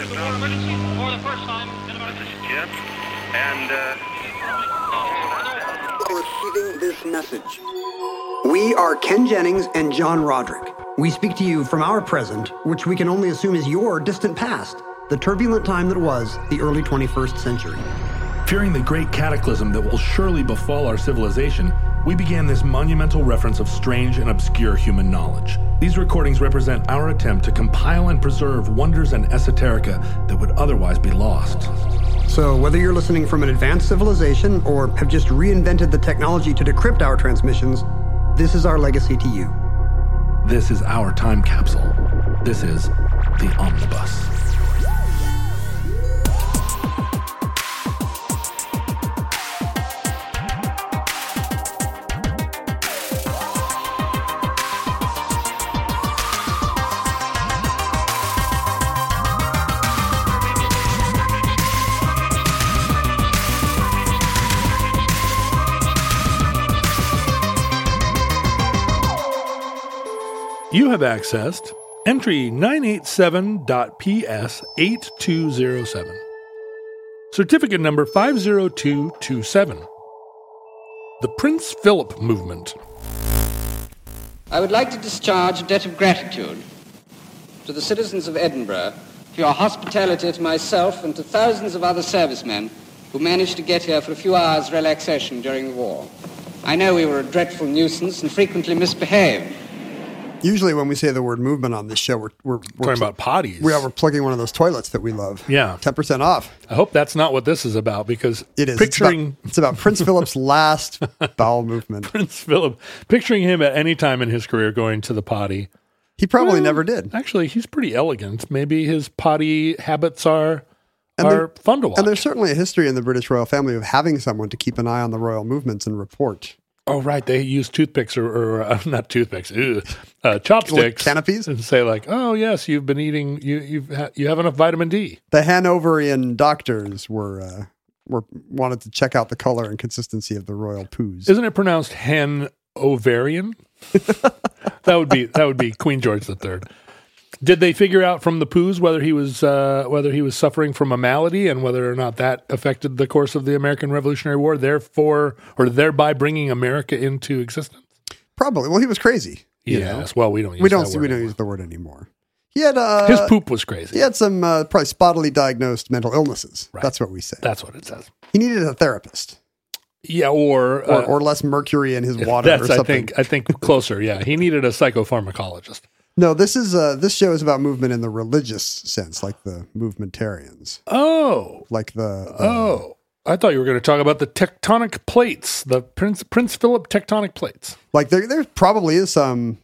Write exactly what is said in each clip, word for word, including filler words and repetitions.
emergency for the first time in about... This is Jim, and, uh... Receiving this message. We are Ken Jennings and John Roderick. We speak to you from our present, which we can only assume is your distant past, the turbulent time that was the early twenty-first century. Fearing the great cataclysm that will surely befall our civilization, we began this monumental reference of strange and obscure human knowledge. These recordings represent our attempt to compile and preserve wonders and esoterica that would otherwise be lost. So whether you're listening from an advanced civilization or have just reinvented the technology to decrypt our transmissions, this is our legacy to you. This is our time capsule. This is the Omnibus. You have accessed entry nine eight seven dot P S eight two zero seven. Certificate number five zero two two seven. The Prince Philip Movement. I would like to discharge a debt of gratitude to the citizens of Edinburgh for your hospitality to myself and to thousands of other servicemen who managed to get here for a few hours' relaxation during the war. I know we were a dreadful nuisance and frequently misbehaved. Usually when we say the word movement on this show, we're, we're, we're talking pl- about potties. We are, we're plugging one of those toilets that we love. Yeah. ten percent off. I hope that's not what this is about, because it is. picturing... It's about, it's about Prince Philip's last bowel movement. Prince Philip. Picturing him at any time in his career going to the potty. He probably well, never did. Actually, he's pretty elegant. Maybe his potty habits are, and are there, fun to watch. And there's certainly a history in the British royal family of having someone to keep an eye on the royal movements and report. Oh, right. They use toothpicks or, or uh, not toothpicks, ew, uh, chopsticks. Canopies? And say like, oh, yes, you've been eating, you you've ha- you have enough vitamin D. The Hanoverian doctors were uh, were wanted to check out the color and consistency of the royal poos. Isn't it pronounced Hanoverian? that would be that would be Queen George the Third. Did they figure out from the poos whether he was uh, whether he was suffering from a malady and whether or not that affected the course of the American Revolutionary War, therefore or thereby bringing America into existence? Probably. Well, he was crazy. Yes. Well, we don't. Use we don't. That word we don't anymore. use the word anymore. He had uh, his poop was crazy. He had some uh, probably spottily diagnosed mental illnesses. Right. That's what we say. That's what it says. He needed a therapist. Yeah, or or, uh, or less mercury in his water. That's or something. I think I think closer. Yeah, he needed a psychopharmacologist. No, this is uh, this show is about movement in the religious sense, like the movementarians. Oh, like the uh, oh. I thought you were going to talk about the tectonic plates, the Prince Prince Philip tectonic plates. Like there, there probably is some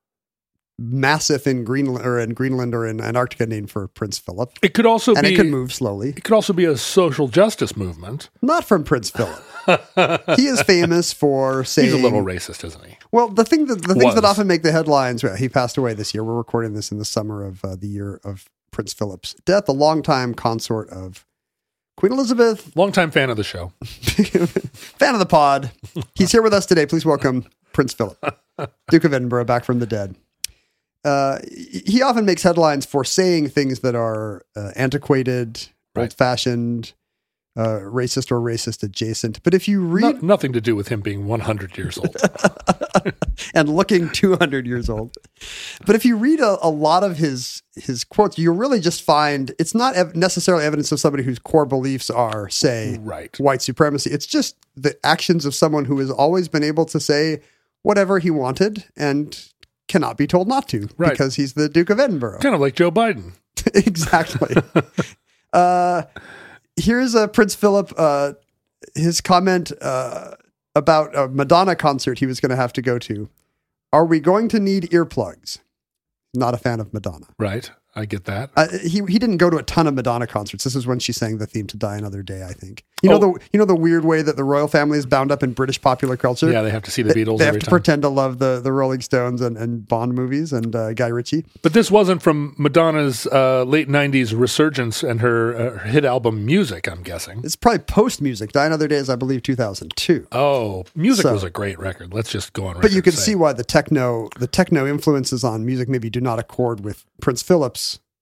massif in Greenland or in Greenland or in Antarctica named for Prince Philip. It could also and be, it could move slowly. It could also be a social justice movement. Not from Prince Philip. He is famous for saying he's a little racist, isn't he? Well, the thing that the things Was. that often make the headlines. Well, he passed away this year. We're recording this in the summer of uh, the year of Prince Philip's death. The longtime consort of Queen Elizabeth. Longtime fan of the show. Fan of the pod. He's here with us today. Please welcome Prince Philip, Duke of Edinburgh, back from the dead. Uh, he often makes headlines for saying things that are uh, antiquated, right. old-fashioned, uh, racist or racist adjacent. But if you read... No, nothing to do with him being one hundred years old. and looking two hundred years old. But if you read a, a lot of his his quotes, you really just find it's not ev- necessarily evidence of somebody whose core beliefs are, say, right. white supremacy. It's just the actions of someone who has always been able to say whatever he wanted and cannot be told not to, right. because he's the Duke of Edinburgh. Kind of like Joe Biden. Exactly. uh, here's uh, Prince Philip, uh, his comment uh, about a Madonna concert he was going to have to go to. Are we going to need earplugs? Not a fan of Madonna. Right. I get that. Uh, he he didn't go to a ton of Madonna concerts. This is when she sang the theme to Die Another Day, I think. You know oh. the you know the weird way that the royal family is bound up in British popular culture? Yeah, they have to see the Beatles They, they every have to time. pretend to love the, the Rolling Stones and, and Bond movies and uh, Guy Ritchie. But this wasn't from Madonna's uh, late nineties resurgence and her, uh, her hit album Music, I'm guessing. It's probably post-music. Die Another Day is, I believe, two thousand two. Oh, Music So- was a great record. Let's just go on record. But you can and say. see why the techno the techno influences on music maybe do not accord with Prince Philip's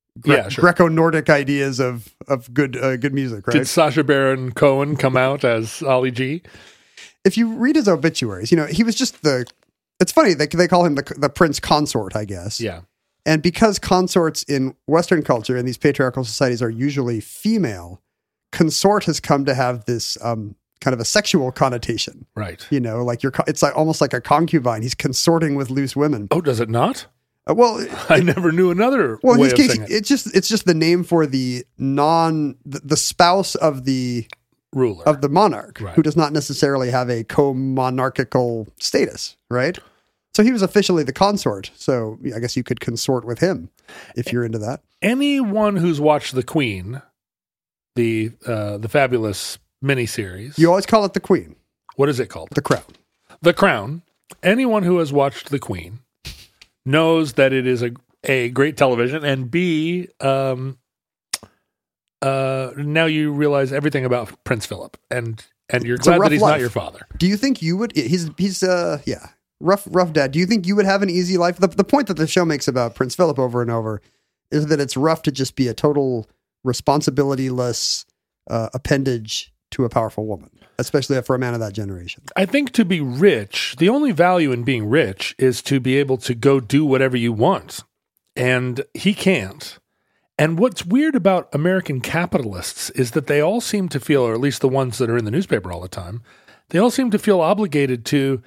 Gre- Yeah, sure. Greco-Nordic ideas of of good uh, good music, right? Did Sacha Baron Cohen come out as Ollie G? If you read his obituaries, you know, he was just the. It's funny they they call him the the prince consort, I guess. Yeah. And because consorts in Western culture and these patriarchal societies are usually female, consort has come to have this um, kind of a sexual connotation. Right. You know, like you're, co- it's like almost like a concubine. He's consorting with loose women. Oh, does it not? Uh, well, I never knew another well, in way his of case, saying it. it's just it's just the name for the non the, the spouse of the Ruler. of the monarch, Right. who does not necessarily have a co-monarchical status, right? So he was officially the consort. So I guess you could consort with him if you're into that. Anyone who's watched The Queen, the uh, the fabulous miniseries, You always call it the queen, what is it called? the crown. The Crown. Anyone who has watched The Queen knows that it is a a great television, and B, um, uh, now you realize everything about Prince Philip, and and you're It's a glad rough that he's life. not your father. Do you think you would? He's he's uh yeah rough rough dad. Do you think you would have an easy life? The the point that the show makes about Prince Philip over and over is that it's rough to just be a total responsibility-less uh, appendage to a powerful woman, especially for a man of that generation. I think to be rich, the only value in being rich is to be able to go do whatever you want. And he can't. And what's weird about American capitalists is that they all seem to feel, or at least the ones that are in the newspaper all the time, they all seem to feel obligated to,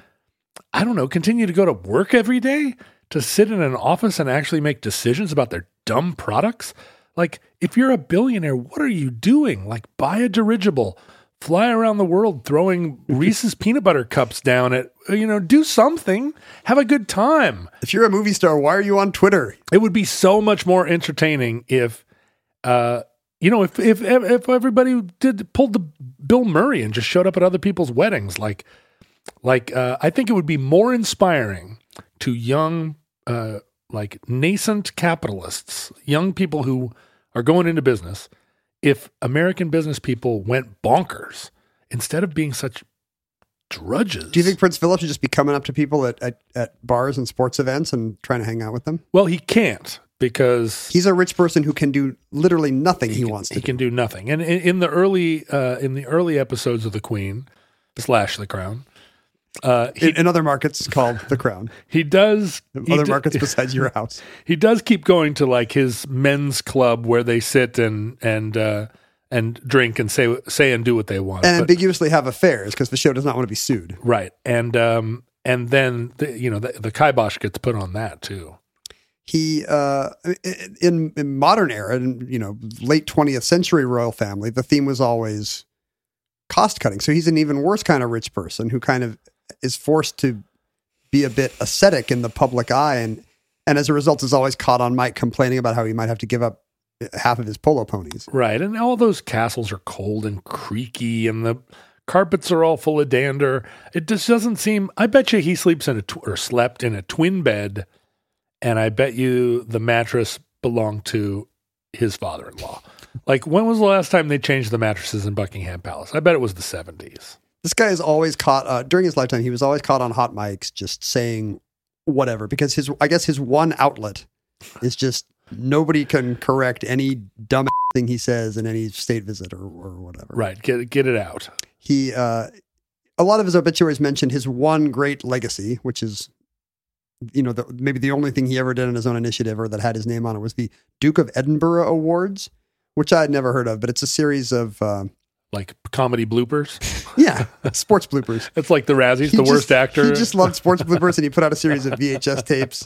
I don't know, continue to go to work every day, to sit in an office and actually make decisions about their dumb products. Like, if you're a billionaire, what are you doing? Like, buy a dirigible, fly around the world throwing Reese's peanut butter cups down at, you know, do something, have a good time. If you're a movie star, why are you on Twitter? It would be so much more entertaining if, uh, you know, if, if, if everybody did pulled the Bill Murray and just showed up at other people's weddings. Like, like, uh, I think it would be more inspiring to young, uh, like nascent capitalists, young people who are going into business, if American business people went bonkers instead of being such drudges. Do you think Prince Philip should just be coming up to people at, at, at bars and sports events and trying to hang out with them? Well, he can't because He's a rich person who can do literally nothing he, wants to he do. can do nothing. And in, in the early uh, in the early episodes of The Queen slash The Crown, uh, he In, in other markets called The Crown. he does he Other d- markets besides your house. He does keep going to like his men's club where they sit and and uh, and drink and say say and do what they want. And But- ambiguously have affairs because the show does not want to be sued. right, and um, and then the, you know the, the kibosh gets put on that too. He, uh, in, in modern era, in, you know, late twentieth century royal family, the theme was always cost cutting. So he's an even worse kind of rich person who kind of is forced to be a bit ascetic in the public eye. And, and as a result is always caught on mic complaining about how he might have to give up half of his polo ponies. Right, and all those castles are cold and creaky, and the carpets are all full of dander. It just doesn't seem. I bet you he sleeps in a tw- or slept in a twin bed, and I bet you the mattress belonged to his father-in-law. Like, when was the last time they changed the mattresses in Buckingham Palace? I bet it was the seventies. This guy is always caught, uh, during his lifetime, he was always caught on hot mics just saying whatever, because his, I guess his one outlet is just nobody can correct any dumb thing he says in any state visit or, or whatever. Right, get get it out. He, uh, a lot of his obituaries mentioned his one great legacy, which is, you know, the, maybe the only thing he ever did on his own initiative or that had his name on it was the Duke of Edinburgh Awards, which I had never heard of, but it's a series of, uh, Like comedy bloopers. yeah, sports bloopers. It's like the Razzies, He the just- worst actor. He just loved sports bloopers, and he put out a series of V H S tapes.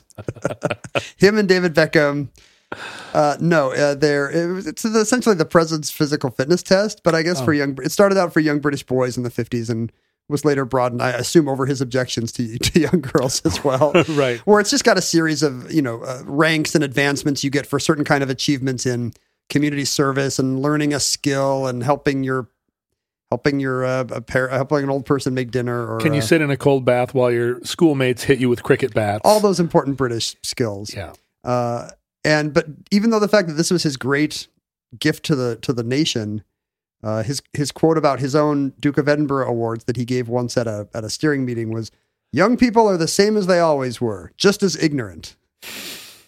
Him and David Beckham. Uh, no, uh, they're it was, it's essentially the president's physical fitness test, but I guess for young, it started out for young British boys in the fifties and was later broadened, I assume, over his objections to to young girls as well. Right. Where it's just got a series of you know uh, ranks and advancements you get for certain kind of achievements in community service and learning a skill and helping your helping your uh, a pair, helping an old person make dinner. Or Can you uh, sit in a cold bath while your schoolmates hit you with cricket bats? all those important British skills? Yeah. Uh, and but even though the fact that this was his great gift to the to the nation, uh, his his quote about his own Duke of Edinburgh awards that he gave once at a at a steering meeting was, "Young people are the same as they always were, just as ignorant."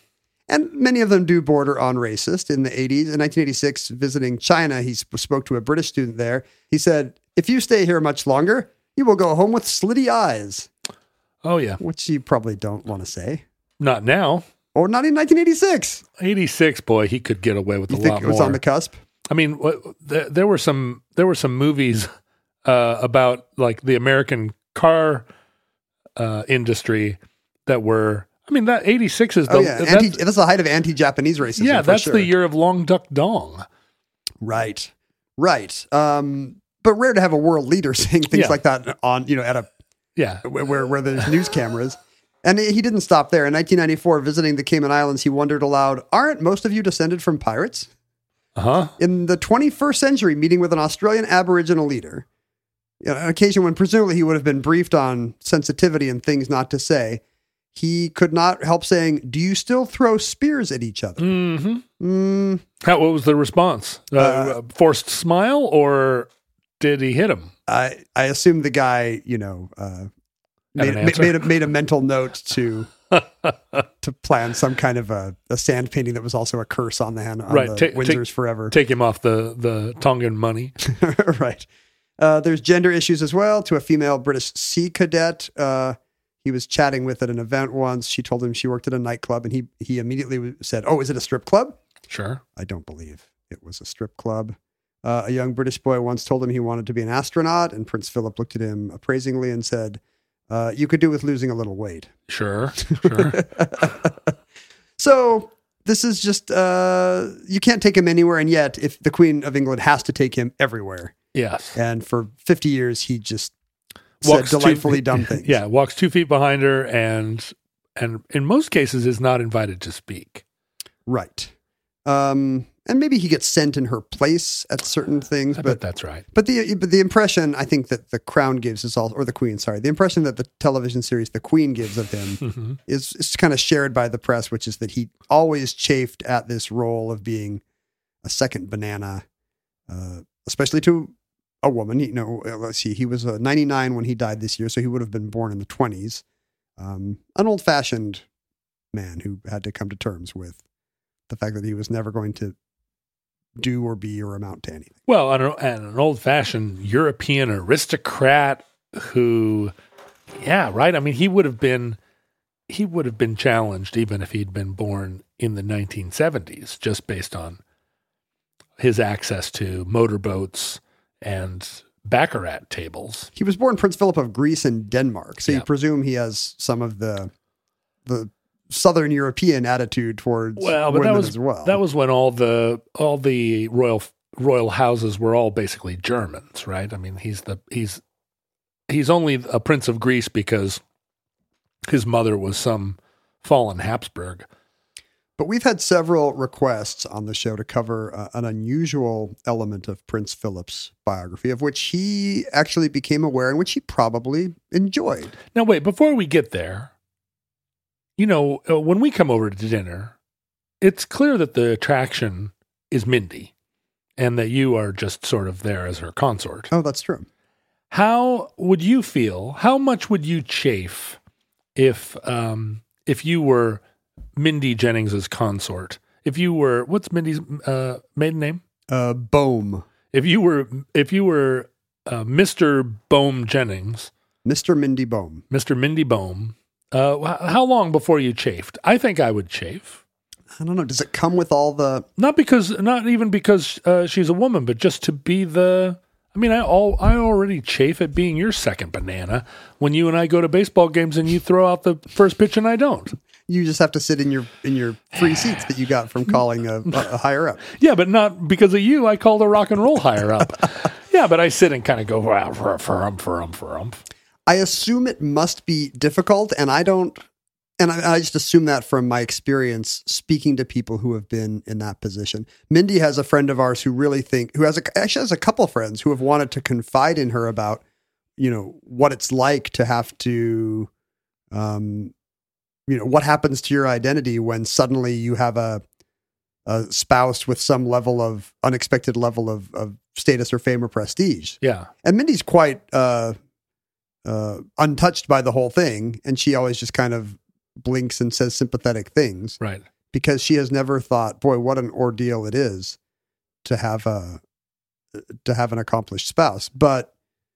And many of them do border on racist. In the eighties, in nineteen eighty-six, visiting China, he sp- spoke to a British student there. He said, "If you stay here much longer, you will go home with slitty eyes." Oh, yeah. Which you probably don't want to say. Not now. Or not in nineteen eighty-six. eighty-six, boy, he could get away with You a think lot it was more. on the cusp? I mean, what, there, there were some there were some movies uh, about like the American car uh, industry that were. I mean, that eighty-six is the Oh, yeah. that's, Anti, that's the height of anti-Japanese racism. yeah, for that's sure. the year of Long Duck Dong. Right. Right. Um, but rare to have a world leader saying things Yeah. like that on, you know, at a Yeah, where where, where there's news cameras. And he didn't stop there. In nineteen ninety-four, visiting the Cayman Islands, he wondered aloud, "Aren't most of you descended from pirates?" uh huh. In the twenty-first century, meeting with an Australian Aboriginal leader, you know, an occasion when presumably he would have been briefed on sensitivity and things not to say, he could not help saying, "Do you still throw spears at each other?" Mm-hmm. Mm, How? What was the response? Uh, Uh, forced smile, or did he hit him? I I assume the guy, you know, uh, Had made, an ma- answer? made a made a mental note to to plan some kind of a, a sand painting that was also a curse on the hand on Right, the take- Windsor's take- forever. Take him off the the Tongan money. Right. Uh, there's gender issues as well. To a female British sea cadet, uh, he was chatting with at an event once. She told him she worked at a nightclub, and he he immediately said, "Oh, is it a strip club?" Sure. I don't believe it was a strip club. Uh, a young British boy once told him he wanted to be an astronaut, and Prince Philip looked at him appraisingly and said, uh, "You could do with losing a little weight." Sure. Sure. So this is just, uh, you can't take him anywhere. And yet, if the Queen of England has to take him everywhere. Yes. And for fifty years, he just Walks said two- delightfully dumb things. Yeah, walks two feet behind her, and and in most cases is not invited to speak. Right. Um, and maybe he gets sent in her place at certain things, I but bet that's right. But the but the impression I think that the Crown gives is all, or the Queen, sorry, the impression that the television series The Queen gives of him Mm-hmm. is, is kind of shared by the press, which is that he always chafed at this role of being a second banana, uh, especially to a woman. You know, let's see, he was uh, ninety-nine when he died this year, so he would have been born in the twenties. Um, an old-fashioned man who had to come to terms with the fact that he was never going to do or be or amount to anything. Well, an, an old-fashioned European aristocrat who, yeah, right. I mean, he would have been he would have been challenged even if he'd been born in the nineteen seventies, just based on his access to motorboats and baccarat tables. He was born Prince Philip of Greece and Denmark, so Yeah. you presume he has some of the the Southern European attitude towards Well, but women that was as well. that was when all the all the royal royal houses were all basically Germans, right? I mean, he's the he's he's only a prince of Greece because his mother was some fallen Habsburg. But we've had several requests on the show to cover uh, an unusual element of Prince Philip's biography, of which he actually became aware and which he probably enjoyed. Now, wait, before we get there, you know, uh, when we come over to dinner, it's clear that the attraction is Mindy and that you are just sort of there as her consort. Oh, that's true. How would you feel? How much would you chafe if um, if you were Mindy Jennings's consort? If you were, what's Mindy's uh, maiden name? Uh, Bohm. If you were, if you were uh, Mister Bohm Jennings, Mister Mindy Bohm. Mister Mindy Bohm, uh, wh- how long before you chafed? I think I would chafe. I don't know. Does it come with all the... Not because, not even because uh, she's a woman, but just to be the. I mean, I all I already chafe at being your second banana when you and I go to baseball games and you throw out the first pitch and I don't. You just have to sit in your in your free seats that you got from calling a, a higher up. Yeah, but not because of you. I called a rock and roll higher up. Yeah, but I sit and kind of go wow, for for um for um for um. I assume it must be difficult, and I don't, and I, I just assume that from my experience speaking to people who have been in that position. Mindy has a friend of ours who really think, who has a, actually has a couple friends who have wanted to confide in her about, you know, what it's like to have to, um, you know, what happens to your identity when suddenly you have a, a spouse with some level of unexpected level of, of status or fame or prestige. Yeah, And Mindy's quite uh, uh, untouched by the whole thing, and she always just kind of blinks and says sympathetic things. right. because she has never thought, boy, what an ordeal it is to have a to have an accomplished spouse. But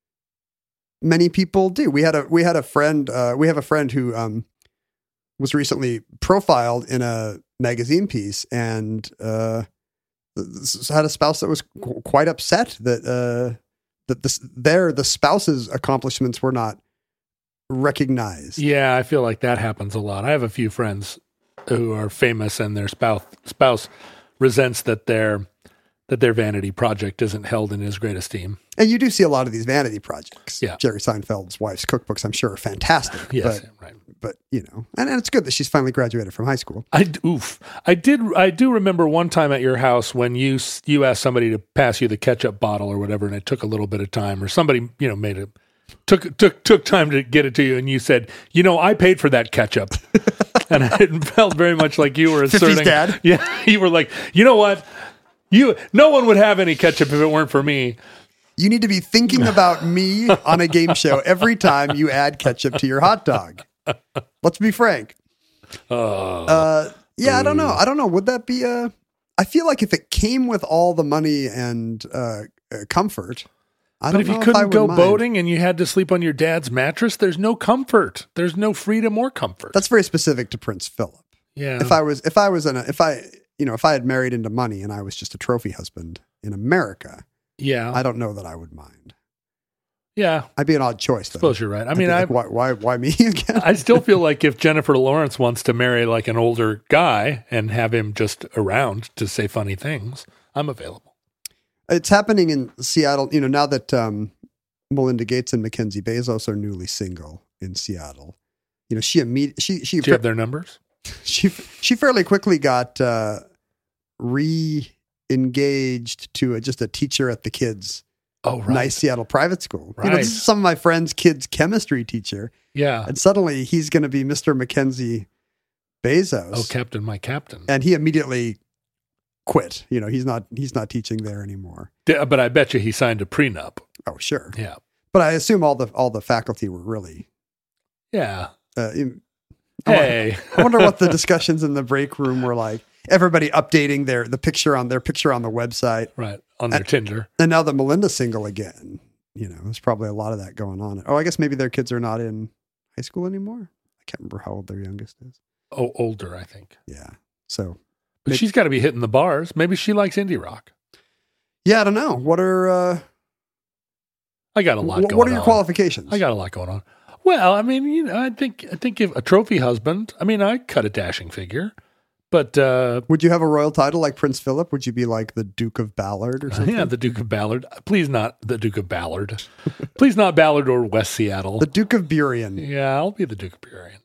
many people do. We had a we had a friend. Uh, we have a friend who um, was recently profiled in a magazine piece and uh, had a spouse that was qu- quite upset that uh, that this their the spouse's accomplishments were not recognized. Yeah, I feel like that happens a lot. I have a few friends who are famous, and their spouse spouse resents that their that their vanity project isn't held in as great esteem. And you do see a lot of these vanity projects. Yeah. Jerry Seinfeld's wife's cookbooks, I'm sure, are fantastic. Yes, but, right. But, you know, and, and it's good that she's finally graduated from high school. I oof. I did. I do remember one time at your house when you you asked somebody to pass you the ketchup bottle or whatever, and it took a little bit of time, or somebody you know made it took took took time to get it to you, and you said, you know, I paid for that ketchup, and it felt very much like you were asserting, fifties dad. Yeah, you were like, you know what, you no one would have any ketchup if it weren't for me. You need to be thinking about me on a game show every time you add ketchup to your hot dog. Let's be frank. Uh, Uh, yeah, I don't know. I don't know. Would that be a? I feel like if it came with all the money and uh, uh, comfort, I but don't if know you if I couldn't would go mind. boating and you had to sleep on your dad's mattress, there's no comfort. There's no freedom or comfort. That's very specific to Prince Philip. yeah. If I was, if I was in a, if I, you know, if I had married into money and I was just a trophy husband in America, yeah. I don't know that I would mind. yeah. I'd be an odd choice, though. Suppose you're right. I I'd mean, be I like, why, why, why me again? I still feel like if Jennifer Lawrence wants to marry like an older guy and have him just around to say funny things, I'm available. It's happening in Seattle. You know, now that um, Melinda Gates and Mackenzie Bezos are newly single in Seattle, you know, she immediately she she Do you have their numbers? she she fairly quickly got uh, re-engaged to a, just a teacher at the kids' Oh, right. nice Seattle private school. You know, this Right. is some of my friends' kids' chemistry teacher, Yeah. and suddenly he's going to be Mister Mackenzie Bezos. Oh, Captain, my Captain. And he immediately quit. You know, he's not he's not teaching there anymore. D- But I bet you he signed a prenup. Oh, sure. Yeah. But I assume all the all the faculty were really. Yeah. Uh, in- I wonder- Hey. I wonder what the discussions in the break room were like. Everybody updating their the picture on their picture on the website, Right. On their And- Tinder. and now that Melinda's single again, you know, there's probably a lot of that going on. Oh, I guess maybe their kids are not in high school anymore. I can't remember how old their youngest is. Oh, older, I think. Yeah. So But Maybe- she's got to be hitting the bars. Maybe she likes indie rock. yeah, I don't know. What are uh, I got a lot wh- going what are your on. qualifications? I got a lot going on. Well, I mean, you know, I think I think if a trophy husband, I mean, I cut a dashing figure, but uh, Would you have a royal title like Prince Philip? Would you be like the Duke of Ballard or something? yeah, the Duke of Ballard. Please not the Duke of Ballard. Please not Ballard or West Seattle. The Duke of Burien. yeah, I'll be the Duke of Burien.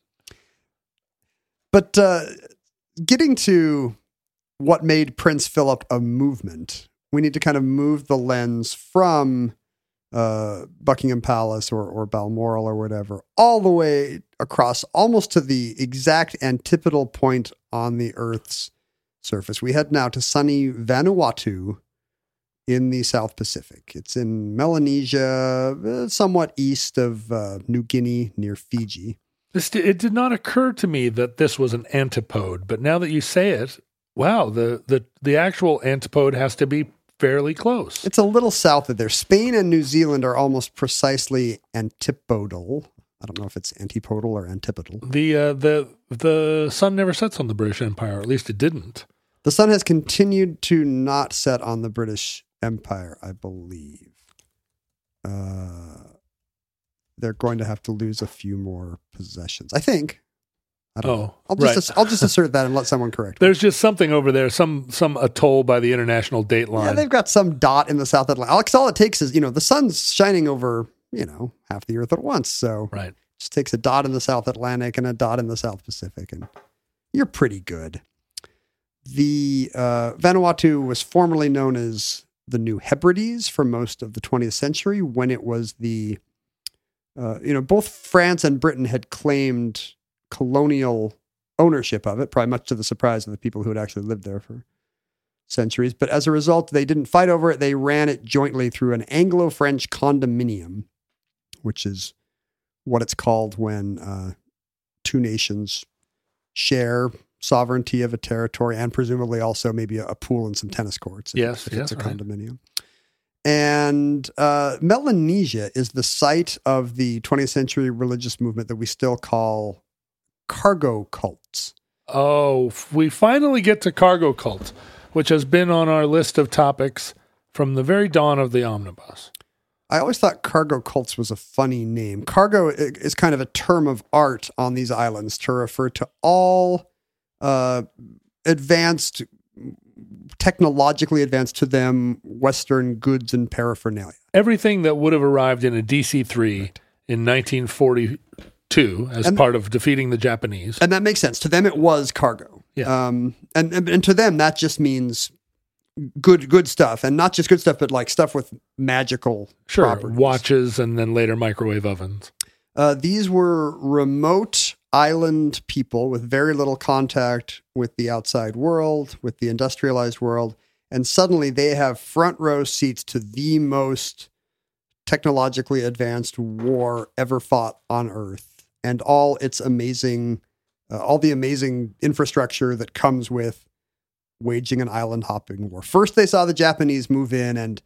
But uh, getting to what made Prince Philip a movement, we need to kind of move the lens from uh, Buckingham Palace or, or Balmoral or whatever, all the way across almost to the exact antipodal point on the Earth's surface. We head now to sunny Vanuatu in the South Pacific. It's in Melanesia, uh, somewhat east of uh, New Guinea near Fiji. This, it did not occur to me that this was an antipode, but now that you say it, wow, the the, the actual antipode has to be fairly close. It's a little south of there. Spain and New Zealand are almost precisely antipodal. I don't know if it's antipodal or antipodal. The uh, the the sun never sets on the British Empire, or at least it didn't. The sun has continued to not set on the British Empire, I believe. Uh, they're going to have to lose a few more possessions, I think. I don't Oh, know. I'll just right. ass- I'll just assert that and let someone correct me. There's just something over there, some some atoll by the international date Yeah, line. they've got some dot in the South Atlantic. Alex, all it takes is, you know, the sun's shining over, you know, half the Earth at once. So right. just takes a dot in the South Atlantic and a dot in the South Pacific, and you're pretty good. The uh, Vanuatu was formerly known as the New Hebrides for most of the twentieth century, when it was the, uh, you know, both France and Britain had claimed colonial ownership of it, probably much to the surprise of the people who had actually lived there for centuries. But as a result, they didn't fight over it. They ran it jointly through an Anglo-French condominium, which is what it's called when uh, two nations share sovereignty of a territory, and presumably also maybe a, a pool and some tennis courts. If, Yes, if yes, it's a right. condominium. And uh, Melanesia is the site of the twentieth century religious movement that we still call cargo cults. Oh, f- we finally get to cargo cult, which has been on our list of topics from the very dawn of the omnibus. I always thought cargo cults was a funny name. Cargo i- is kind of a term of art on these islands to refer to all uh, advanced, technologically advanced to them, Western goods and paraphernalia. Everything that would have arrived in a D C three in nineteen forty-two as And- part of defeating the Japanese. And that makes sense. To them, it was cargo. Yeah. Um, and, and, and to them, that just means good good stuff. And not just good stuff, but like stuff with magical Sure, properties. watches and then later microwave ovens. Uh, these were remote island people with very little contact with the outside world, with the industrialized world. And suddenly they have front row seats to the most technologically advanced war ever fought on Earth, and all its amazing, uh, all the amazing infrastructure that comes with waging an island hopping war. First, they saw the Japanese move in and,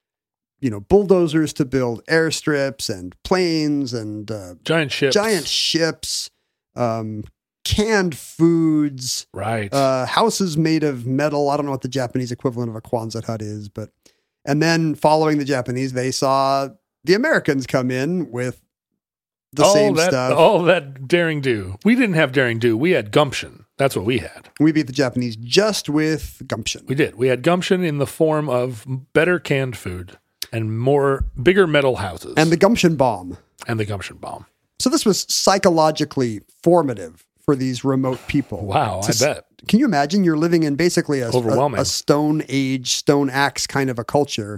you know, bulldozers to build airstrips and planes and uh, Giant ships. giant ships, um, canned foods, Right. uh, houses made of metal. I don't know what the Japanese equivalent of a Quonset hut is, but, and then following the Japanese, they saw the Americans come in with the all same that, stuff. All that daring do. We didn't have daring do. We had gumption. That's what we had. We beat the Japanese just with gumption. We did. We had gumption in the form of better canned food and more bigger metal houses And the gumption bomb. and the gumption bomb. So this was psychologically formative for these remote people. Wow, To I s- bet. Can you imagine you're living in basically a, a, Overwhelming. a stone age, stone axe kind of a culture,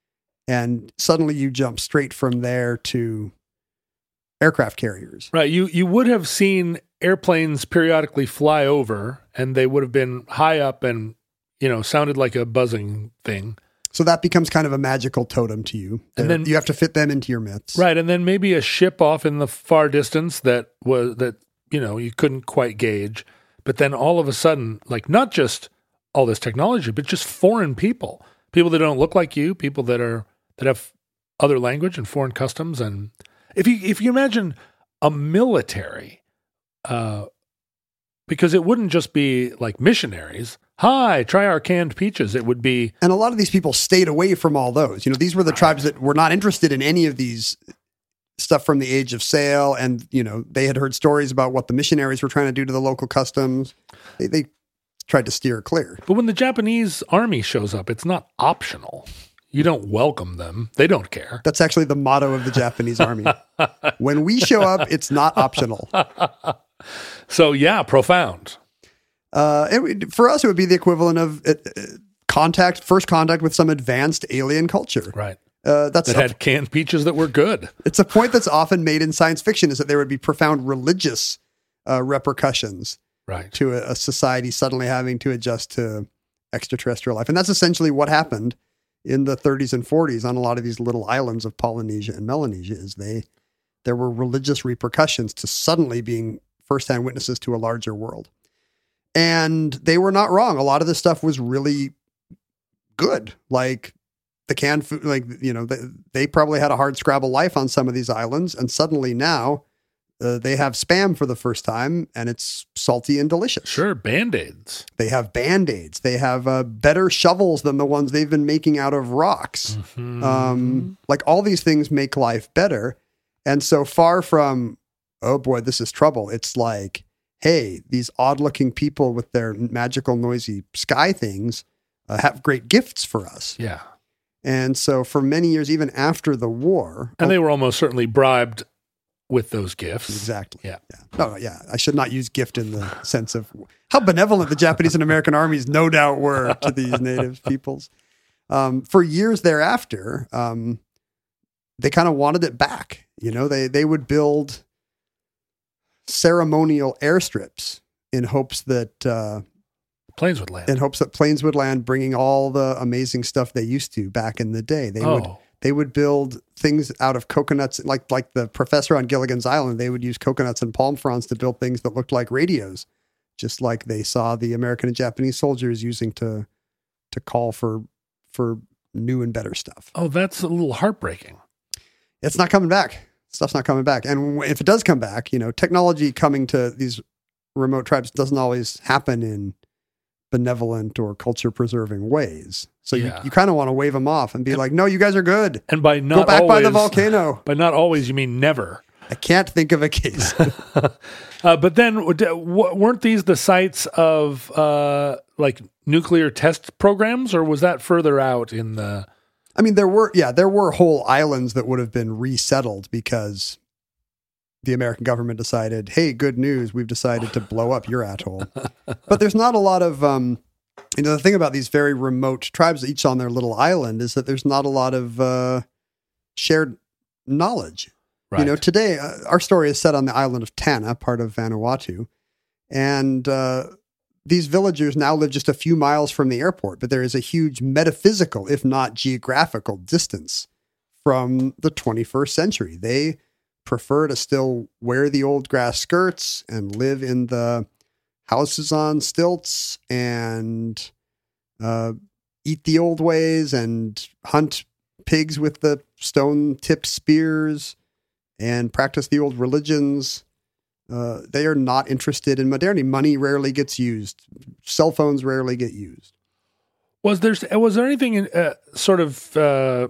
and suddenly you jump straight from there to aircraft carriers. Right. You you would have seen airplanes periodically fly over and they would have been high up and, you know, sounded like a buzzing thing. So that becomes kind of a magical totem to you. And They're- then- you have to fit them into your myths. Right. And then maybe a ship off in the far distance that was that, you know, you couldn't quite gauge. But then all of a sudden, like not just all this technology, but just foreign people, people that don't look like you, people that are that have other language and foreign customs. And if you if you imagine a military, uh, because it wouldn't just be like missionaries. Hi, try our canned peaches. It would be And a lot of these people stayed away from all those. You know, these were the tribes that were not interested in any of these stuff from the age of sail. And, you know, they had heard stories about what the missionaries were trying to do to the local customs. They, they tried to steer clear. But when the Japanese army shows up, it's not optional. You don't welcome them. They don't care. That's actually the motto of the Japanese army. When we show up, it's not optional. So yeah, profound. Uh, it, would- for us, it would be the equivalent of uh, uh, contact, first contact with some advanced alien culture. Right. Uh, that's That a, had canned peaches that were good. it's a point that's often made in science fiction, is that there would be profound religious uh, repercussions Right. to a, a society suddenly having to adjust to extraterrestrial life. And that's essentially what happened in the thirties and forties on a lot of these little islands of Polynesia and Melanesia. Is they there were religious repercussions to suddenly being firsthand witnesses to a larger world. And they were not wrong. A lot of this stuff was really good. Like the canned food, like, you know, they, they probably had a hard scrabble life on some of these islands. And suddenly now uh, they have Spam for the first time, and it's salty and delicious. Sure. Band-Aids. They have Band-Aids. They have uh, better shovels than the ones they've been making out of rocks. Mhm. Um, like all these things make life better. And so far from, oh boy, this is trouble. It's like, hey, these odd looking people with their magical, noisy sky things uh, have great gifts for us. Yeah. And so for many years, even after the war, And they were almost certainly bribed with those gifts. exactly. Yeah. Yeah. No, no, yeah. I should not use gift in the sense of how benevolent the Japanese and American armies no doubt were to these native peoples. Um, for years thereafter, um, they kind of wanted it back. You know, they, they would build ceremonial airstrips in hopes that, uh, Planes would land. in hopes that planes would land, bringing all the amazing stuff they used to back in the day. They would, oh, they would build things out of coconuts, like like the professor on Gilligan's Island. They would use coconuts and palm fronds to build things that looked like radios just like they saw the American and Japanese soldiers using to to call for for new and better stuff. Oh, that's a little heartbreaking. It's not coming back. Stuff's not coming back. And if it does come back, you know, technology coming to these remote tribes doesn't always happen in benevolent or culture preserving ways. So Yeah. you, you kind of want to wave them off and be like, no, you guys are good. And by not Go back always, by the volcano. By not always, you mean never. I can't think of a case. Uh, but then, w- weren't these the sites of uh, like nuclear test programs, or was that further out in the? I mean, there were, yeah, there were whole islands that would have been resettled because the American government decided, hey, good news, we've decided to blow up your atoll. But there's not a lot of, um, you know, the thing about these very remote tribes, each on their little island, is that there's not a lot of uh, shared knowledge. Right. You know, today, uh, our story is set on the island of Tanna, part of Vanuatu. And uh, these villagers now live just a few miles from the airport, but there is a huge metaphysical, if not geographical, distance from the twenty-first century. They prefer to still wear the old grass skirts and live in the houses on stilts and uh, eat the old ways and hunt pigs with the stone-tipped spears and practice the old religions. Uh, they are not interested in modernity. Money rarely gets used. Cell phones rarely get used. Was there was there anything in, uh, sort of uh,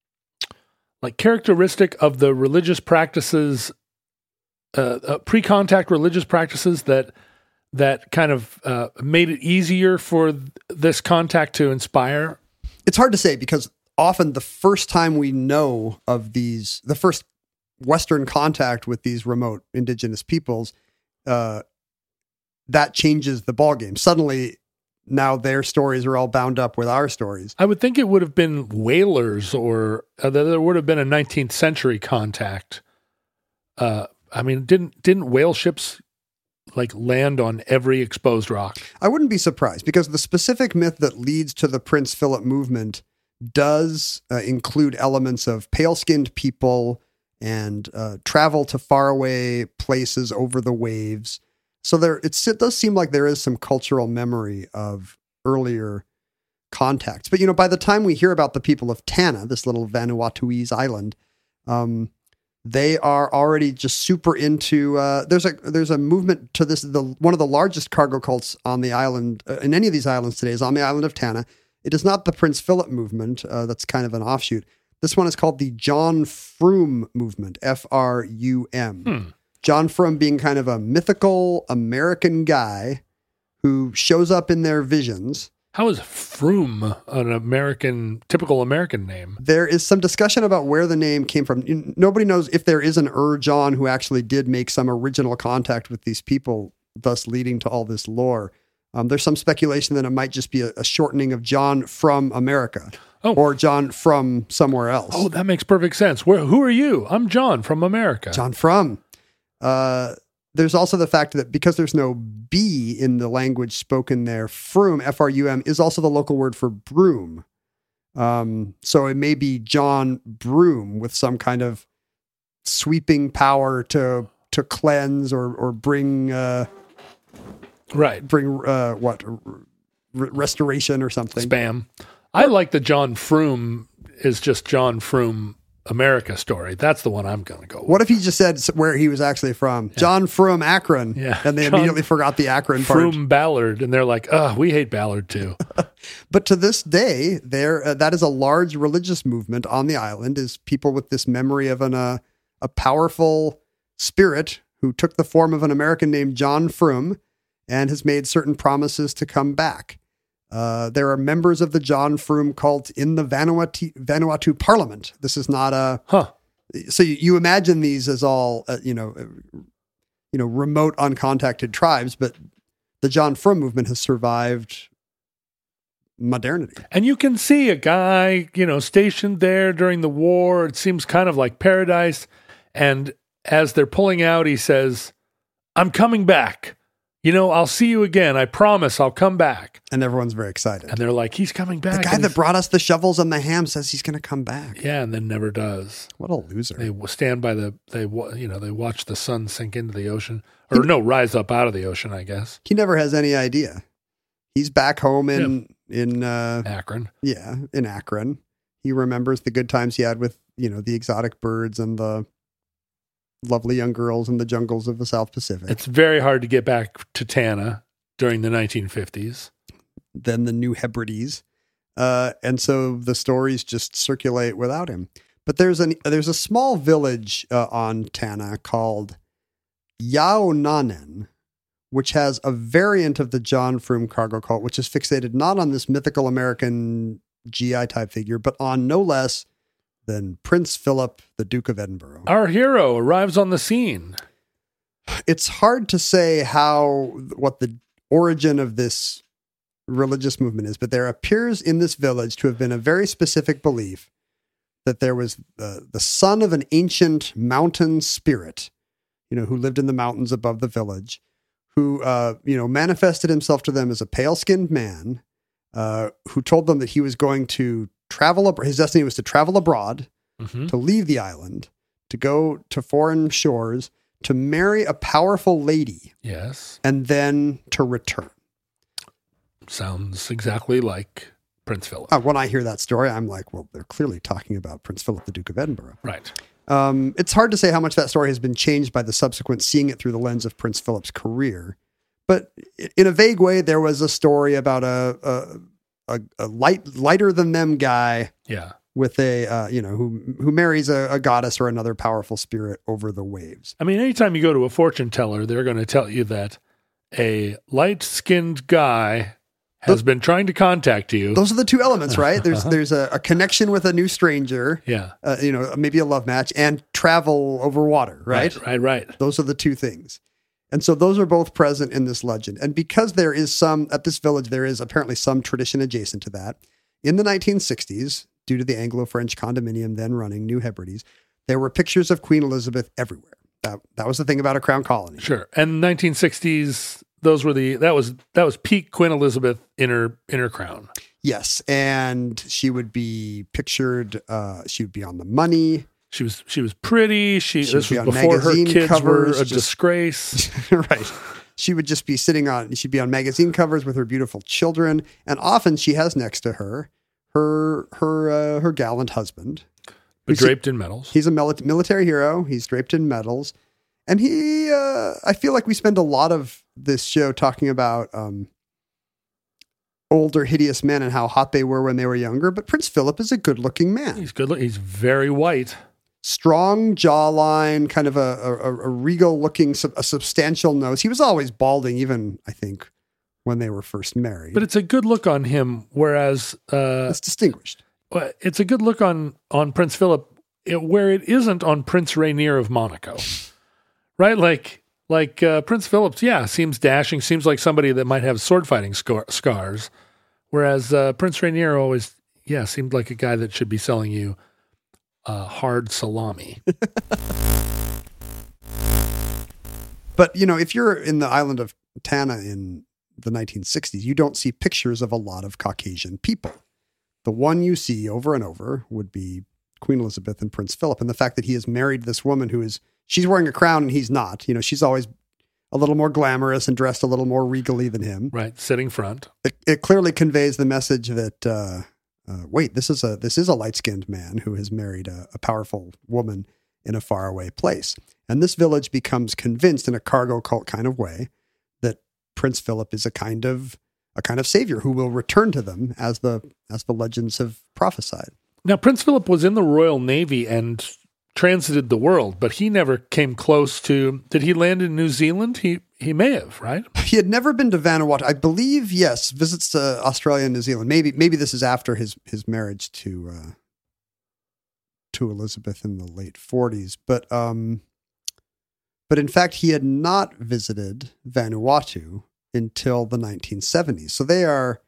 like characteristic of the religious practices, uh, uh, pre-contact religious practices that that kind of uh, made it easier for th- this contact to inspire? It's hard to say because often the first time we know of these, the first Western contact with these remote indigenous peoples, uh, that changes the ballgame. Suddenly, now their stories are all bound up with our stories. I would think it would have been whalers, or uh, there would have been a nineteenth century contact. Uh, I mean, didn't didn't whale ships like land on every exposed rock? I wouldn't be surprised because the specific myth that leads to the Prince Philip movement does uh, include elements of pale-skinned people and uh, travel to faraway places over the waves. So there, it's, it does seem like there is some cultural memory of earlier contacts. But, you know, by the time we hear about the people of Tanna, this little Vanuatuese island, um, they are already just super into, uh, there's a, there's a movement to this, the, one of the largest cargo cults on the island, uh, in any of these islands today is on the island of Tanna. It is not the Prince Philip movement. Uh, that's kind of an offshoot. This one is called the John Frum movement, F R U M. Hmm. John Frum being kind of a mythical American guy who shows up in their visions. How is Froome an American, typical American name? There is some discussion about where the name came from. Nobody knows if there is an Ur John who actually did make some original contact with these people, thus leading to all this lore. Um, there's some speculation that it might just be a, a shortening of John from America. Oh. Or John from somewhere else. Oh, that makes perfect sense. Where, who are you? I'm John from America. John from. Uh, there's also the fact that because there's no B in the language spoken there, Frum, F R U M, is also the local word for broom. Um, so it may be John Broom with some kind of sweeping power to to cleanse or or bring uh, right bring uh, what r- restoration or something. Spam. I like the John Froome is just John Froome America story. That's the one I'm going to go with. What if he just said where he was actually from? Yeah. John Frum, Akron. Yeah. And they John immediately forgot the Akron part. Froome Ballard. And they're like, oh, we hate Ballard too. But to this day, there uh, that is a large religious movement on the island, is people with this memory of an uh, a powerful spirit who took the form of an American named John Frum and has made certain promises to come back. Uh, there are members of the John Frum cult in the Vanuatu, Vanuatu Parliament. This is not a, huh. So you, you imagine these as all, uh, you know, uh, you know, remote, uncontacted tribes, but the John Frum movement has survived modernity. And you can see a guy, you know, stationed there during the war. It seems kind of like paradise. And as they're pulling out, he says, I'm coming back. you know, I'll see you again. I promise I'll come back. And everyone's very excited. And they're like, he's coming back. The guy and that he's- brought us the shovels and the ham says he's going to come back. Yeah, and then never does. What a loser. They w- stand by the, they wa- you know, they watch the sun sink into the ocean. Or no, rise up out of the ocean, I guess. He never has any idea. He's back home in, in uh, Akron. yeah, in Akron. He remembers the good times he had with, you know, the exotic birds and the lovely young girls in the jungles of the South Pacific. It's very hard to get back to Tana during the nineteen fifties. Then the New Hebrides. Uh, and so the stories just circulate without him. But there's an there's a small village uh, on Tana called Yaonanen, which has a variant of the John Frum cargo cult, which is fixated not on this mythical American G I type figure, but on no less than Prince Philip, the Duke of Edinburgh. Our hero arrives on the scene. It's hard to say how what the origin of this religious movement is, but there appears in this village to have been a very specific belief that there was uh, the son of an ancient mountain spirit, you know, who lived in the mountains above the village, who, uh, you know, manifested himself to them as a pale-skinned man, uh, who told them that he was going to travel, ab- his destiny was to travel abroad, Mm-hmm. to leave the island, to go to foreign shores, to marry a powerful lady, Yes. and then to return. Sounds exactly like Prince Philip. Uh, when I hear that story, I'm like, well, they're clearly talking about Prince Philip, the Duke of Edinburgh. Right. Um, it's hard to say how much that story has been changed by the subsequent seeing it through the lens of Prince Philip's career. But in a vague way, there was a story about a a, a, a light lighter than them guy Yeah. with a uh, you know who who marries a, a goddess or another powerful spirit over the waves. I mean, anytime you go to a fortune teller, they're going to tell you that a light-skinned guy has been trying to contact you. Those are the two elements, right? There's there's a, a connection with a new stranger, yeah. uh, you know, maybe a love match, and travel over water, right? Right, right, right. Those are the two things. And so those are both present in this legend. And because there is some, at this village, there is apparently some tradition adjacent to that. In the nineteen sixties, due to the Anglo-French condominium then running New Hebrides, there were pictures of Queen Elizabeth everywhere. That, that was the thing about a crown colony. Sure. And nineteen sixties, those were the, that was, that was peak Queen Elizabeth in her, in her crown. Yes. And she would be pictured, uh, she would be on the money. She was, she was pretty. She, She'd this be was on before her magazine kids covers, were a just- disgrace. Right. She would just be sitting on, she'd be on magazine covers with her beautiful children. And often she has next to her, her, her, uh, her gallant husband. But draped in medals. He's a mili- military hero. He's draped in medals. And he, uh, I feel like we spend a lot of this show talking about um, older, hideous men and how hot they were when they were younger. But Prince Philip is a good looking man. He's good. Look, he's very white. Strong jawline, kind of a, a, a regal looking, a substantial nose. He was always balding, even, I think, when they were first married. But it's a good look on him, whereas uh, it's distinguished. well, it's a good look on, on Prince Philip, it, where it isn't on Prince Rainier of Monaco. Right? Like, like uh, Prince Philip, yeah, seems dashing, seems like somebody that might have sword fighting scar- scars. Whereas uh, Prince Rainier always, yeah, seemed like a guy that should be selling you uh, hard salami. But, you know, if you're in the island of Tana in the nineteen sixties, you don't see pictures of a lot of Caucasian people. The one you see over and over would be Queen Elizabeth and Prince Philip. And the fact that he has married this woman who is, she's wearing a crown and he's not. You know, she's always a little more glamorous and dressed a little more regally than him. Right, sitting front. It, it clearly conveys the message that, uh, uh, wait, this is a this is a light-skinned man who has married a, a powerful woman in a faraway place. And this village becomes convinced in a cargo cult kind of way that Prince Philip is a kind of a kind of savior who will return to them as the as the legends have prophesied. Now, Prince Philip was in the Royal Navy and transited the world, but he never came close to, did he land in New Zealand? He he may have, right? He had never been to Vanuatu. I believe, yes, visits to Australia and New Zealand. Maybe maybe this is after his his marriage to uh, to Elizabeth in the late forties. But um, but in fact, he had not visited Vanuatu until the nineteen seventies. So they are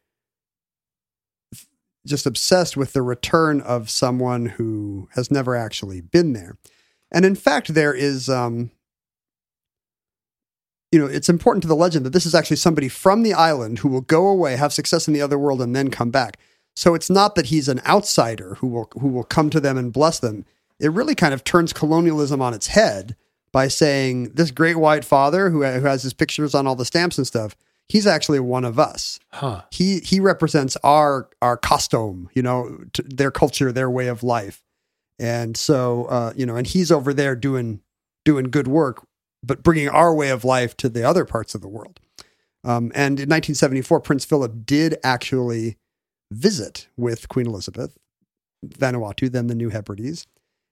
just obsessed with the return of someone who has never actually been there. And in fact, there is um, you know, it's important to the legend that this is actually somebody from the island who will go away, have success in the other world, and then come back. So it's not that he's an outsider who will who will come to them and bless them. It really kind of turns colonialism on its head by saying this great white father who, who has his pictures on all the stamps and stuff, he's actually one of us. Huh. He he represents our our costume, you know, t- their culture, their way of life. And so, uh, you know, and he's over there doing doing good work, but bringing our way of life to the other parts of the world. Um, and in nineteen seventy-four, Prince Philip did actually visit with Queen Elizabeth, Vanuatu, then the New Hebrides.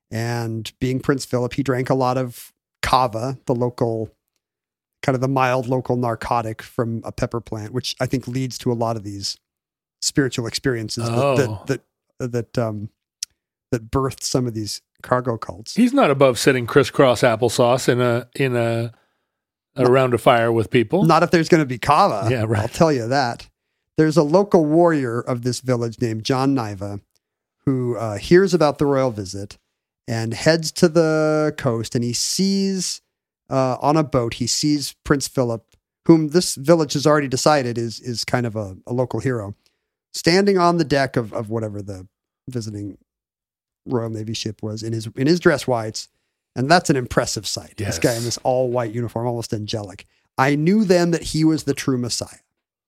And being Prince Philip, he drank a lot of kava, the local, kind of the mild local narcotic from a pepper plant, which I think leads to a lot of these spiritual experiences Oh. that that that, that um that birthed some of these cargo cults. He's not above sitting crisscross applesauce in a in a around a fire with people. Not if there's going to be kava. Yeah, right. I'll tell you that. There's a local warrior of this village named John Niva who uh, hears about the royal visit and heads to the coast, and he sees uh, on a boat, he sees Prince Philip, whom this village has already decided is is kind of a, a local hero, standing on the deck of, of whatever the visiting Royal Navy ship was in his in his dress whites. And that's an impressive sight. Yes. This guy in this all white uniform, almost angelic. I knew then that he was the true Messiah.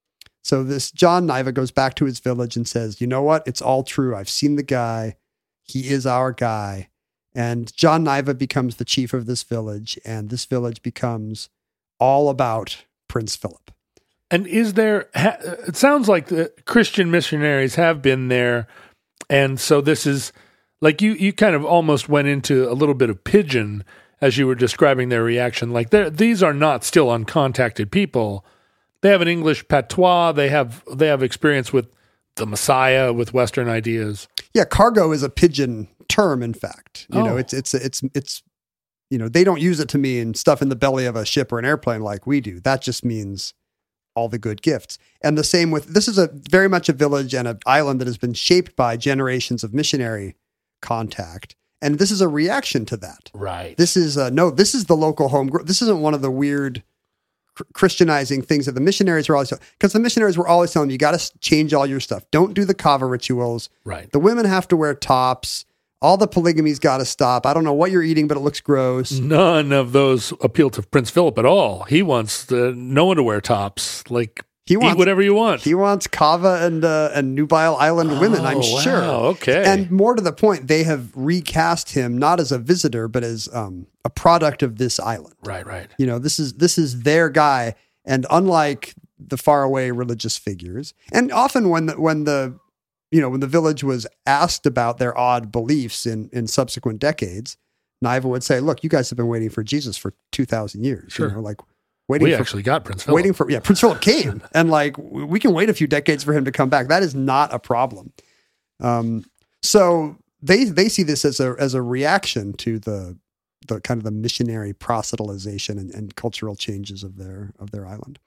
So this John Niva goes back to his village and says, you know what? It's all true. I've seen the guy. He is our guy. And John Niva becomes the chief of this village, and this village becomes all about Prince Philip. And is there, ha, it sounds like the Christian missionaries have been there. And so this is like you, you kind of almost went into a little bit of pidgin as you were describing their reaction. Like these are not still uncontacted people. They have an English patois. They have, they have experience with the Messiah, with Western ideas. Yeah. Cargo is a pidgin term. In fact, you Oh. know, it's, it's, it's, it's, you know, they don't use it to mean stuff in the belly of a ship or an airplane like we do. That just means all the good gifts. And the same with, this is a very much a village and an island that has been shaped by generations of missionary contact. And this is a reaction to that. Right. This is, uh, no, this is the local home. gr- This isn't one of the weird cr- Christianizing things that the missionaries were always, because the missionaries were always telling them, you got to change all your stuff. Don't do the kava rituals. Right. The women have to wear tops. All the polygamy's got to stop. I don't know what you're eating, but it looks gross. None of those appeal to Prince Philip at all. He wants the, no one to wear tops. Like, He eat wants whatever you want. He wants kava and uh, and Nubile Island women, I'm Oh, wow. sure. Okay. And more to the point, they have recast him not as a visitor, but as um, a product of this island. Right, right. You know, this is this is their guy. And unlike the faraway religious figures, and often when the, when the you know when the village was asked about their odd beliefs in in subsequent decades, Niva would say, "Look, you guys have been waiting for Jesus for two thousand years. Sure. You know, like waiting We for actually got Prince Philip. waiting for yeah Prince Philip came, and like we can wait a few decades for him to come back. That is not a problem." Um, so they they see this as a as a reaction to the the kind of the missionary proselytization and, and cultural changes of their of their island.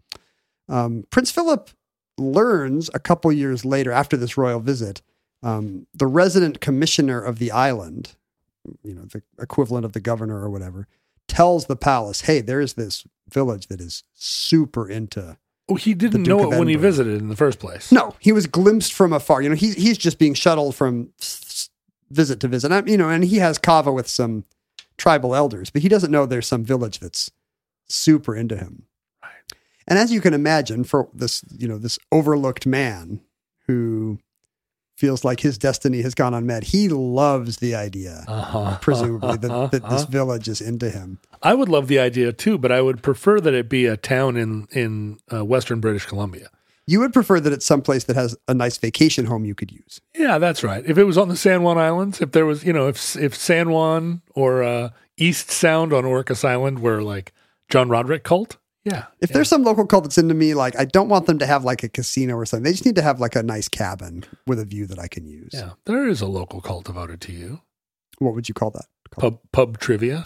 Um, Prince Philip learns a couple years later, after this royal visit, um, the resident commissioner of the island, you know, the equivalent of the governor or whatever, tells the palace, "Hey, there's this village that is super into." Oh, he didn't the Duke know of it when he Edinburgh. visited in the first place. No, he was glimpsed from afar. You know, he's he's just being shuttled from s- s- visit to visit. I- You know, and he has kava with some tribal elders, but he doesn't know there's some village that's super into him. Right. And as you can imagine, for this, you know, this overlooked man who feels like his destiny has gone unmet, he loves the idea, Uh-huh. presumably, that, that this Uh-huh. village is into him. I would love the idea too, but I would prefer that it be a town in in uh, Western British Columbia. You would prefer that it's someplace that has a nice vacation home you could use. Yeah, that's right. If it was on the San Juan Islands, if there was, you know, if if San Juan or uh, East Sound on Orcas Island were like John Roderick cult, yeah. If yeah. there's some local cult that's into me, like I don't want them to have like a casino or something. They just need to have like a nice cabin with a view that I can use. yeah, there is a local cult devoted to you. What would you call that? Pub pub trivia.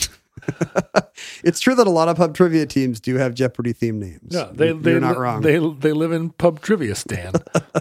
It's true that a lot of pub trivia teams do have Jeopardy themed names. Yeah, they You're they not wrong. They they live in pub trivia stand.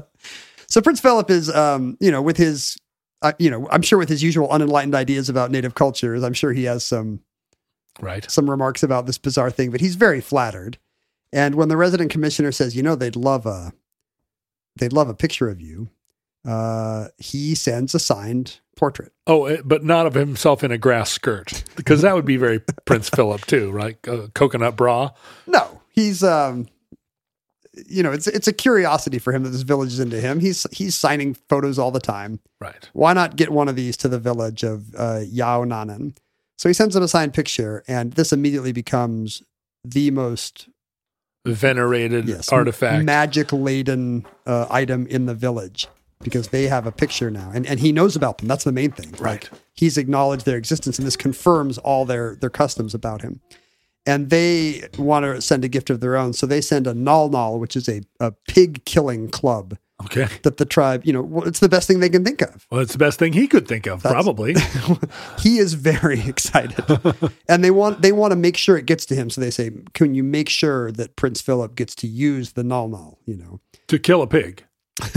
So Prince Philip is, um, you know, with his, uh, you know, I'm sure with his usual unenlightened ideas about native cultures, I'm sure he has some Right. some remarks about this bizarre thing, but he's very flattered. And when the resident commissioner says, you know, they'd love a, they'd love a picture of you, uh, he sends a signed portrait. Oh, eh, but not of himself in a grass skirt, because that would be very Prince Philip too, right? Uh, coconut bra. No, he's, um, you know, it's it's a curiosity for him that this village is into him. He's he's signing photos all the time. Right. Why not get one of these to the village of uh, Yao Nanan? So he sends them a signed picture, and this immediately becomes the most venerated yes, artifact, magic laden uh, item in the village, because they have a picture now, and, and he knows about them. That's the main thing. Right. Like, he's acknowledged their existence, and this confirms all their their customs about him. And they want to send a gift of their own, so they send a Nal Nal, which is a, a pig killing club. Okay. That the tribe, you know, well, it's the best thing they can think of. Well, it's the best thing he could think of, That's, probably. He is very excited, and they want they want to make sure it gets to him. So they say, "Can you make sure that Prince Philip gets to use the Nal Nal?" You know, to kill a pig.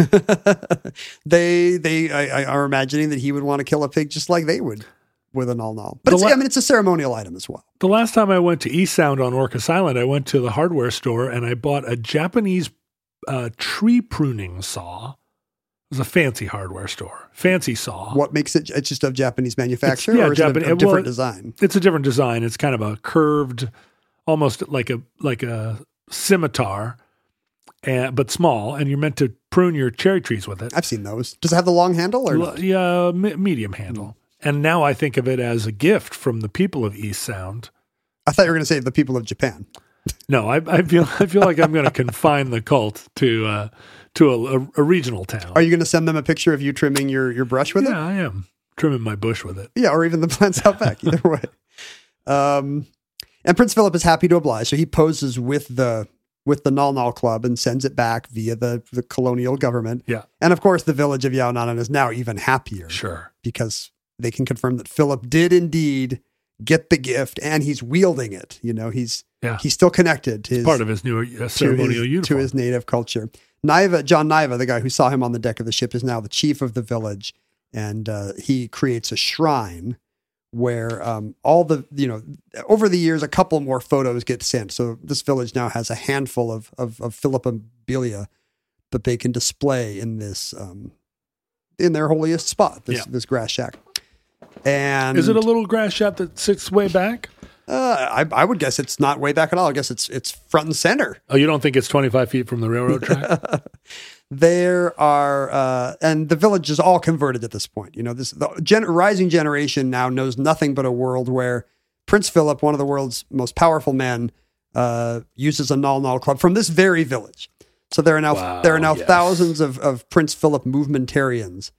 they they I, I are imagining that he would want to kill a pig just like they would with a Nal Nal. But it's, la- I mean, it's a ceremonial item as well. The last time I went to East Sound on Orcas Island, I went to the hardware store and I bought a Japanese uh, tree pruning saw. It was a fancy hardware store, fancy saw. What makes it? It's just of Japanese manufacture, It's- yeah, or is Japan- it a, a different well, design? It's a different design. It's kind of a curved, almost like a like a scimitar, and, but small. And you're meant to prune your cherry trees with it. I've seen those. Does it have the long handle or? L- yeah, me- medium handle. And now I think of it as a gift from the people of East Sound. I thought you were going to say the people of Japan. No, I, I feel I feel like I'm going to confine the cult to uh, to a, a, a regional town. Are you going to send them a picture of you trimming your, your brush with yeah, I am trimming my bush with it. it? Yeah, or even the plants out back. Either way. Um, and Prince Philip is happy to oblige, so he poses with the with the Nal Nal Club and sends it back via the the colonial government. Yeah, and of course, the village of Yao Nanan is now even happier. Sure, because they can confirm that Philip did indeed get the gift, and he's wielding it. You know, he's yeah. he's still connected to his, part of his new uh, ceremonial to his, uniform. to his native culture. Naiva, John Naiva, the guy who saw him on the deck of the ship, is now the chief of the village, and uh, he creates a shrine where um, all the, you know, over the years, a couple more photos get sent. So this village now has a handful of of, of Philippabilia that they can display in this um, in their holiest spot, this Yeah. this grass shack. And is it a little grass shack that sits way back? Uh, I, I would guess it's not way back at all. I guess it's it's front and center. Oh, you don't think it's twenty-five feet from the railroad track? There are, uh, and the village is all converted at this point. You know, this the gen- rising generation now knows nothing but a world where Prince Philip, one of the world's most powerful men, uh, uses a Nal Nal Club from this very village. So there are now Wow, there are now yes. thousands of, of Prince Philip movementarians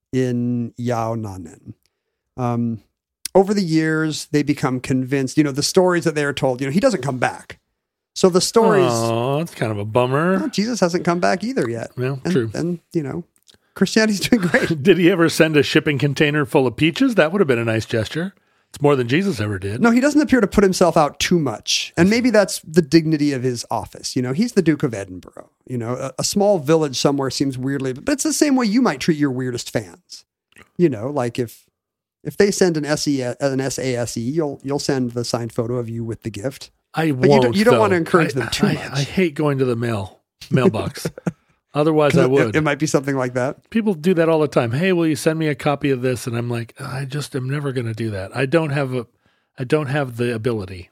in Yao Nanan. Um, over the years, they become convinced, you know, the stories that they are told, you know, he doesn't come back. So the stories, Oh, that's kind of a bummer. well, Jesus hasn't come back either yet. Well, and, true. And, you know, Christianity's doing great. Did he ever send a shipping container full of peaches? That would have been a nice gesture. It's more than Jesus ever did. No, he doesn't appear to put himself out too much. And maybe that's the dignity of his office. You know, he's the Duke of Edinburgh. You know, a, a small village somewhere seems weirdly, but it's the same way you might treat your weirdest fans. You know, like if if they send an S E an S A S E, you'll you'll send the signed photo of you with the gift. I But won't. you don't, you don't though. want to encourage I, them too I, much. I hate going to the mail mailbox. Otherwise, I It- would. It, might be something like that. People do that all the time. Hey, will you send me a copy of this? And I'm like, I just am never going to do that. I don't have a, I don't have the ability.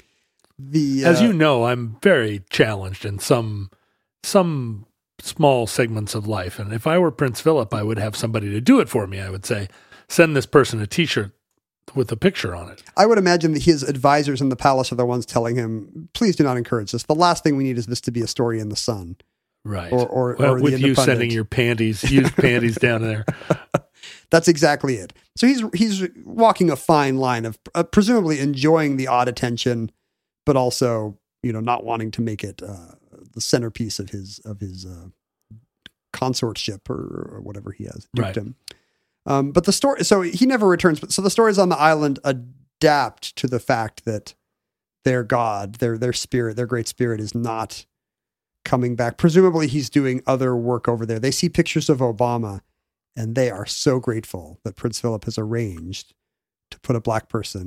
The As uh, you know, I'm very challenged in some some small segments of life. And if I were Prince Philip, I would have somebody to do it for me. I would say, send this person a T-shirt with a picture on it. I would imagine that his advisors in the palace are the ones telling him, please do not encourage this. The last thing we need is this to be a story in the Sun. Right. Or- or- well, or the with you Independent. sending your panties, used panties down there. That's exactly it. So he's he's walking a fine line of uh, presumably enjoying the odd attention, but also, you know, not wanting to make it uh, the centerpiece of his of his uh, consortship or, or whatever he has, Right. dukedom. Um, but the story, so he never returns. But so the stories on the island adapt to the fact that their god, their their spirit, their great spirit, is not coming back. Presumably, he's doing other work over there. They see pictures of Obama, and they are so grateful that Prince Philip has arranged to put a black person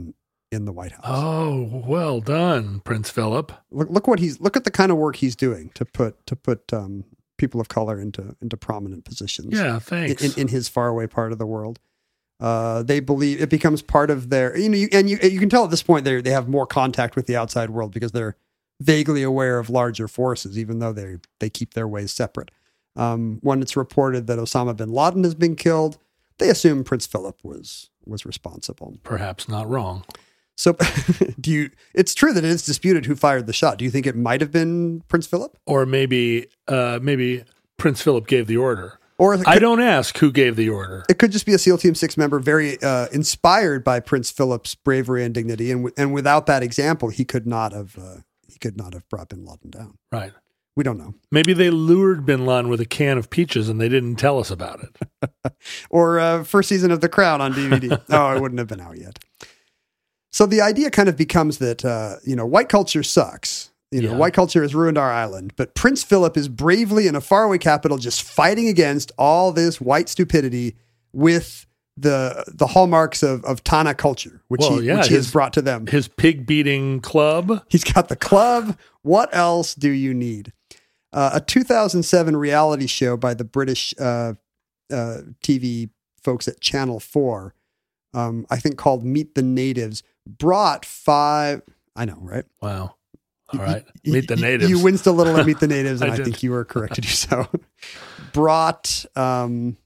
in the White House. Oh, well done, Prince Philip. Look, look what he's look at the kind of work he's doing to put to put um, people of color into into prominent positions. Yeah, thanks. In, in his faraway part of the world, uh, they believe it becomes part of their. You know, you, and you you can tell at this point they they have more contact with the outside world because they're vaguely aware of larger forces, even though they they keep their ways separate. Um, when it's reported that Osama bin Laden has been killed, they assume Prince Philip was was responsible. Perhaps not wrong. So, do you? It's true that it is disputed who fired the shot. Do you think it might have been Prince Philip, or maybe uh, maybe Prince Philip gave the order? Or it could, I don't ask who gave the order. It could just be a SEAL Team Six member, very uh, inspired by Prince Philip's bravery and dignity, and w- and without that example, he could not have uh, he could not have brought bin Laden down. Right. We don't know. Maybe they lured bin Laden with a can of peaches and they didn't tell us about it. Or uh, first season of The Crown on D V D. Oh, it wouldn't have been out yet. So the idea kind of becomes that, uh, you know, white culture sucks. You know, Yeah. white culture has ruined our island, but Prince Philip is bravely in a faraway capital just fighting against all this white stupidity with the the hallmarks of, of Tana culture, which, Well, he, yeah, which he his- has brought to them. His pig beating club. He's got the club. What else do you need? Uh, a two thousand seven reality show by the British uh, uh, T V folks at Channel four, um, I think called Meet the Natives, brought five. I know, right? Wow. All right. You- Meet the you- natives. You winced a little at Meet the Natives, and I I, did. think you were correct to do so. brought um,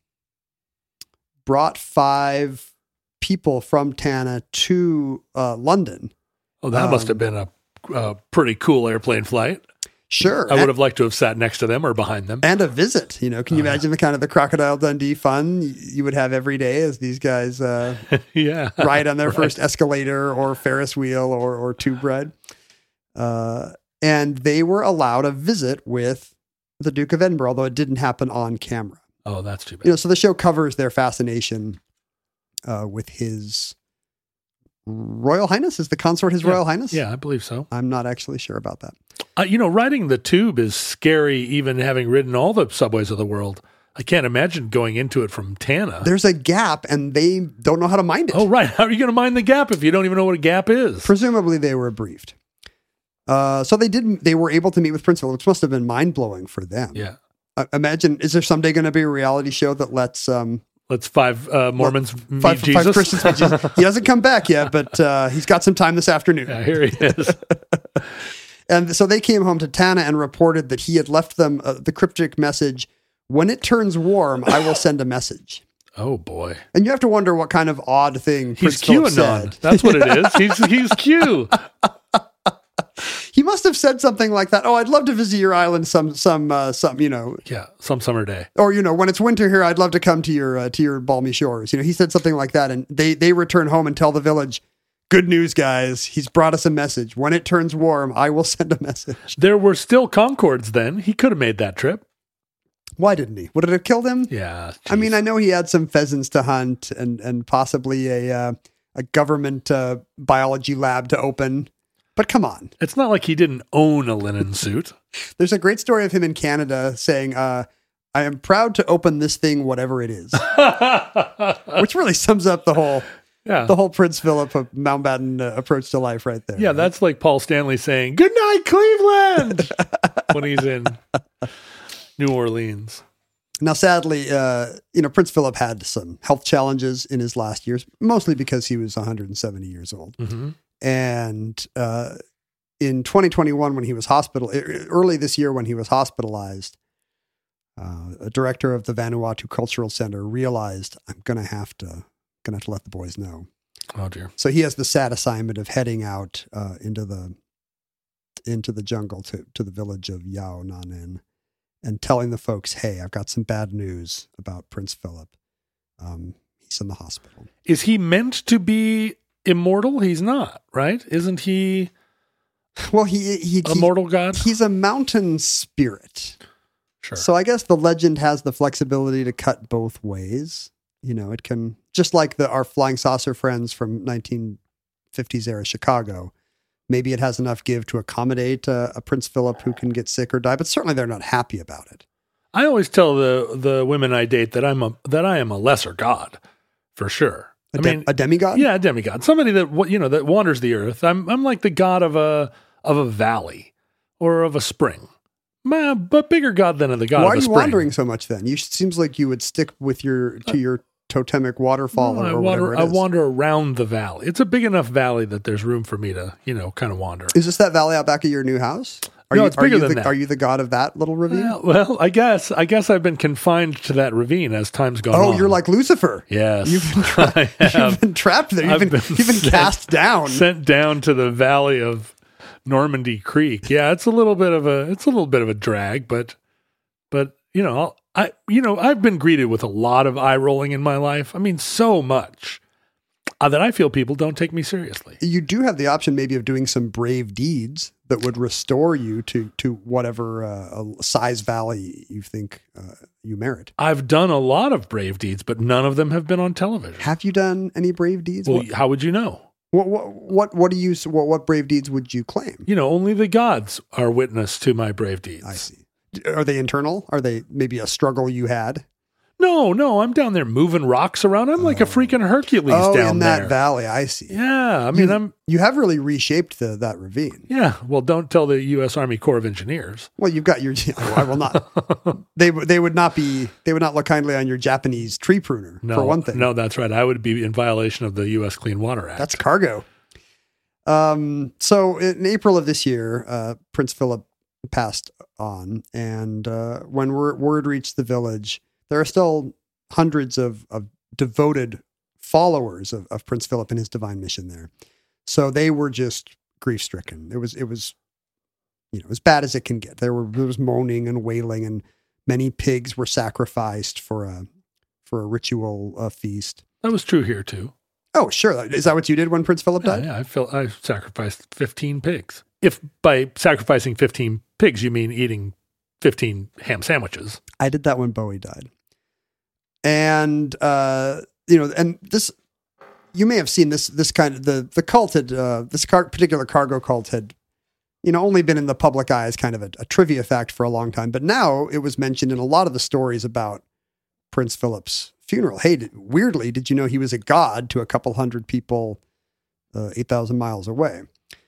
brought five people from Tana to uh, London. Oh, that must um, have been a, a pretty cool airplane flight. Sure. I would have liked to have sat next to them or behind them. And a visit, you know, can you Oh, yeah. imagine the kind of the Crocodile Dundee fun y- you would have every day as these guys uh, Yeah. ride on their Right. first escalator or Ferris wheel or, or tube ride. Uh, and they were allowed a visit with the Duke of Edinburgh, although it didn't happen on camera. Oh, that's too bad. You know, so the show covers their fascination uh, with his Royal Highness. Is the consort His Yeah. Royal Highness? Yeah, I believe so. I'm not actually sure about that. Uh, you know, riding the tube is scary, even having ridden all the subways of the world. I can't imagine going into it from Tana. There's a gap and they don't know how to mind it. Oh, right. How are you going to mind the gap if you don't even know what a gap is? Presumably they were briefed. Uh, so they didn't. They were able to meet with Prince Philip, which must have been mind blowing for them. Yeah. Uh, imagine, is there someday going to be a reality show that lets um, Let's five uh, Mormons meet five, Jesus. five Christians meet Jesus? He hasn't come back yet, but uh, he's got some time this afternoon. Yeah, here he is. And so they came home to Tana and reported that he had left them uh, the cryptic message: "When it turns warm, I will send a message." Oh, boy. And you have to wonder what kind of odd thing He's Prince Philip QAnon. said. That's what it is. He's, he's Q. He must have said something like that. Oh, I'd love to visit your island some, some, uh, some, you know, Yeah, some summer day. or you know, when it's winter here, I'd love to come to your uh, to your balmy shores. You know, he said something like that, and they they return home and tell the village, "Good news, guys! He's brought us a message. When it turns warm, I will send a message." There were still Concords then. He could have made that trip. Why didn't he? Would it have killed him? Yeah. I mean, geez. I know he had some pheasants to hunt and and possibly a uh, a government uh, biology lab to open. But come on, It's not like he didn't own a linen suit. there's a great story of him in Canada saying, uh, "I am proud to open this thing, whatever it is," which really sums up the whole. Yeah. The whole Prince Philip of Mountbatten uh, approach to life right there. Yeah, that's like Paul Stanley saying, "Good night, Cleveland," when he's in New Orleans. Now, sadly, uh, you know, Prince Philip had some health challenges in his last years, mostly because he was one hundred seventy years old. Mm-hmm. And uh, in twenty twenty-one, when he was hospital, early this year when he was hospitalized, uh, a director of the Vanuatu Cultural Center realized, I'm going to have to, going to have to let the boys know. Oh dear. So he has the sad assignment of heading out uh, into the into the jungle to, to the village of Yao Nanen and telling the folks, "Hey, I've got some bad news about Prince Philip. Um, he's in the hospital." Is he meant to be immortal? He's not, right? Isn't he Well, he he, a he mortal god? he's a mountain spirit. Sure. So I guess the legend has the flexibility to cut both ways. You know, it can, just like the our flying saucer friends from nineteen fifties era Chicago. Maybe it has enough give to accommodate uh, a Prince Philip who can get sick or die, but certainly they're not happy about it. I always tell the the women I date that I'm a that I am a lesser god, for sure. A, I de- mean, a demigod? Yeah, a demigod. Somebody that wa- you know that wanders the earth. I'm I'm like the god of a of a valley or of a spring, Ma- but bigger god than the god Why of are a you spring. wandering so much then? You seems like you would stick with your to your totemic waterfall No, or I whatever wander. it I is. wander around the valley. It's a big enough valley that there's room for me to you know kind of wander. Is this that valley out back of your new house? Are No, you, it's are bigger you than the, that. Are you the god of that little ravine? Well, well, I guess I guess I've been confined to that ravine as time's gone on. oh, you're like Lucifer. yes, You've been, tra- I have. you've been trapped there. You've I've been, been you've been sent- cast down. sent down to the valley of Normandy Creek. Yeah, it's a little bit of a it's a little bit of a drag, but but you know I you know I've been greeted with a lot of eye rolling in my life. I mean, so much uh, that I feel people don't take me seriously. You do have the option maybe of doing some brave deeds that would restore you to to whatever uh, size valley you think uh, you merit. I've done a lot of brave deeds, but none of them have been on television. Have you done any brave deeds? Well, what, how would you know? what what what what do you what what brave deeds would you claim? You know, only the gods are witness to my brave deeds. I see. Are they internal? Are they maybe a struggle you had? No, no, I'm down there moving rocks around. I'm like a freaking Hercules oh, down in there. that valley. I see. Yeah, I mean, you, I'm. You have really reshaped the, that ravine. Yeah, well, don't tell the U S Army Corps of Engineers. Well, you've got your. I will not. they they would not be. They would not look kindly on your Japanese tree pruner No, for one thing. no, that's right. I would be in violation of the U S Clean Water Act. That's cargo. Um. So in April of this year, uh, Prince Philip passed on, and uh, when word, word reached the village, there are still hundreds of, of devoted followers of, of Prince Philip and his divine mission there. So they were just grief stricken. It was, it was, you know, as bad as it can get. There were, there was moaning and wailing, and many pigs were sacrificed for a, for a ritual uh, feast. That was true here too. Oh, sure. Is that what you did when Prince Philip Yeah, died? yeah, I feel I sacrificed fifteen pigs. If by sacrificing fifteen pigs you mean eating fifteen ham sandwiches. I did that when Bowie died. And, uh, you know, and this, you may have seen this, this kind of, the, the cult had, uh, this car, particular cargo cult had, you know, only been in the public eye as kind of a, a trivia fact for a long time. But now it was mentioned in a lot of the stories about Prince Philip's funeral. Hey, did, weirdly, did you know he was a god to a couple hundred people, uh, eight thousand miles away?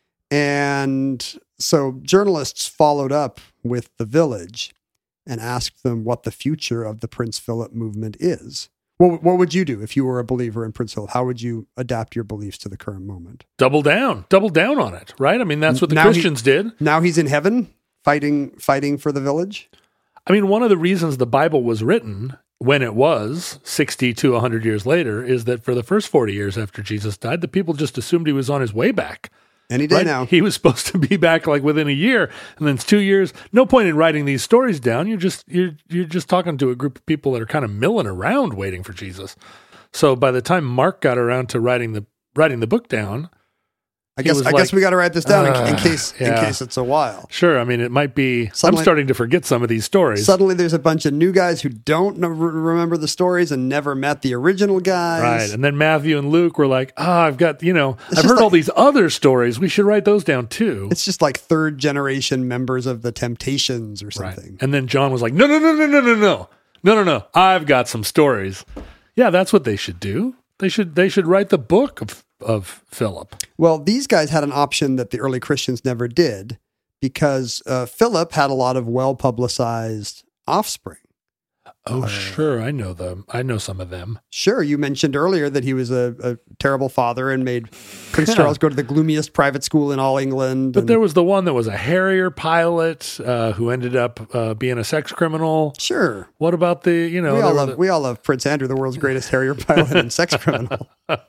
And so journalists followed up with the village and asked them what the future of the Prince Philip movement is. What, what would you do if you were a believer in Prince Philip? How would you adapt your beliefs to the current moment? Double down, double down on it, right? I mean, that's what the Now he- Christians did. Now he's in heaven fighting, fighting for the village. I mean, one of the reasons the Bible was written when it was sixty to one hundred years later is that for the first forty years after Jesus died, the people just assumed he was on his way back. Any day Right? now. He was supposed to be back like within a year, and then it's two years. No point in writing these stories down. You're just you're you're just talking to a group of people that are kind of milling around waiting for Jesus. So by the time Mark got around to writing the writing the book down, I he guess was I like, guess we got to write this down in, in uh, case yeah. in case it's a while. sure. I mean, it might be. Suddenly- I'm starting to forget some of these stories. Suddenly, there's a bunch of new guys who don't know, re- remember the stories and never met the original guys. Right. And then Matthew and Luke were like, ah, I've got, you know, I've just heard all like- these other stories. We should write those down too. It's just like third generation members of the Temptations or Right. something. And then John was like, no, no, no, no, no, no, no, no, no, no. I've got some stories. Yeah, that's what they should do. They should, they should write the book of, of Philip. Well, these guys had an option that the early Christians never did because uh, Philip had a lot of well-publicized offspring. Oh, sure. I know them. I know some of them. Sure, you mentioned earlier that he was a, a terrible father and made Prince Yeah. Charles go to the gloomiest private school in all England. But and- there was the one that was a Harrier pilot uh, who ended up uh, being a sex criminal. Sure. What about the, you know, We there all, were love, the- we all love Prince Andrew, the world's greatest Harrier pilot and sex criminal.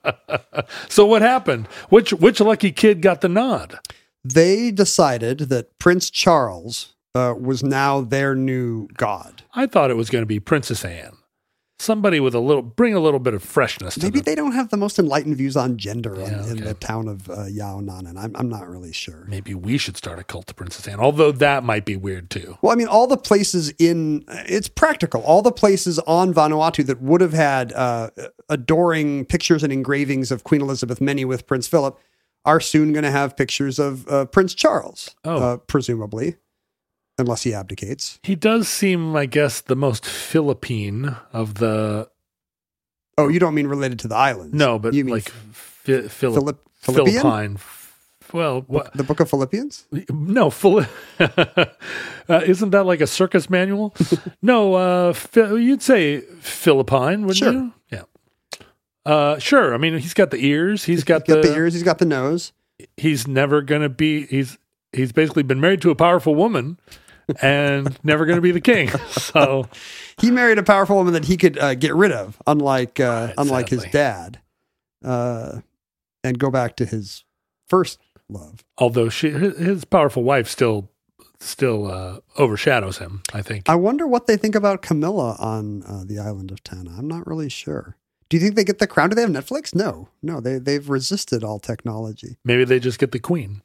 so what happened? Which, which lucky kid got the nod? They decided that Prince Charles uh, was now their new god. I thought it was going to be Princess Anne. Somebody with a little, bring a little bit of freshness to Maybe the, they don't have the most enlightened views on gender in, Yeah, in okay. the town of uh, Yaonan. I'm, I'm not really sure. Maybe we should start a cult to Princess Anne, although that might be weird too. Well, I mean, all the places in, it's practical. All the places on Vanuatu that would have had uh, adoring pictures and engravings of Queen Elizabeth, many with Prince Philip, are soon going to have pictures of uh, Prince Charles, Oh. uh, presumably, unless he abdicates. He does seem, I guess, the most Philippine of the Oh, you don't mean related to the islands? No, but you mean like Philip, Philip, Philippian? Philippine. Well, what? The Book of Philippians? No, Phili- uh, isn't that like a circus manual? no, uh, Phil- you'd say Philippine, wouldn't Sure. you? Yeah. Uh, sure. I mean, he's got the ears. He's got, He's got the, the ears. He's got the nose. He's never going to be. He's he's basically been married to a powerful woman, and never going to be the king. So He married a powerful woman that he could uh, get rid of, unlike uh, Right, unlike his sadly. dad, uh, and go back to his first love. although she his his powerful wife still still uh, overshadows him, I think. I wonder what they think about Camilla on uh, the island of Tana. I'm not really sure. Do you think they get the crown? Do they have Netflix? No, no. They they've resisted all technology. Maybe they just get the queen.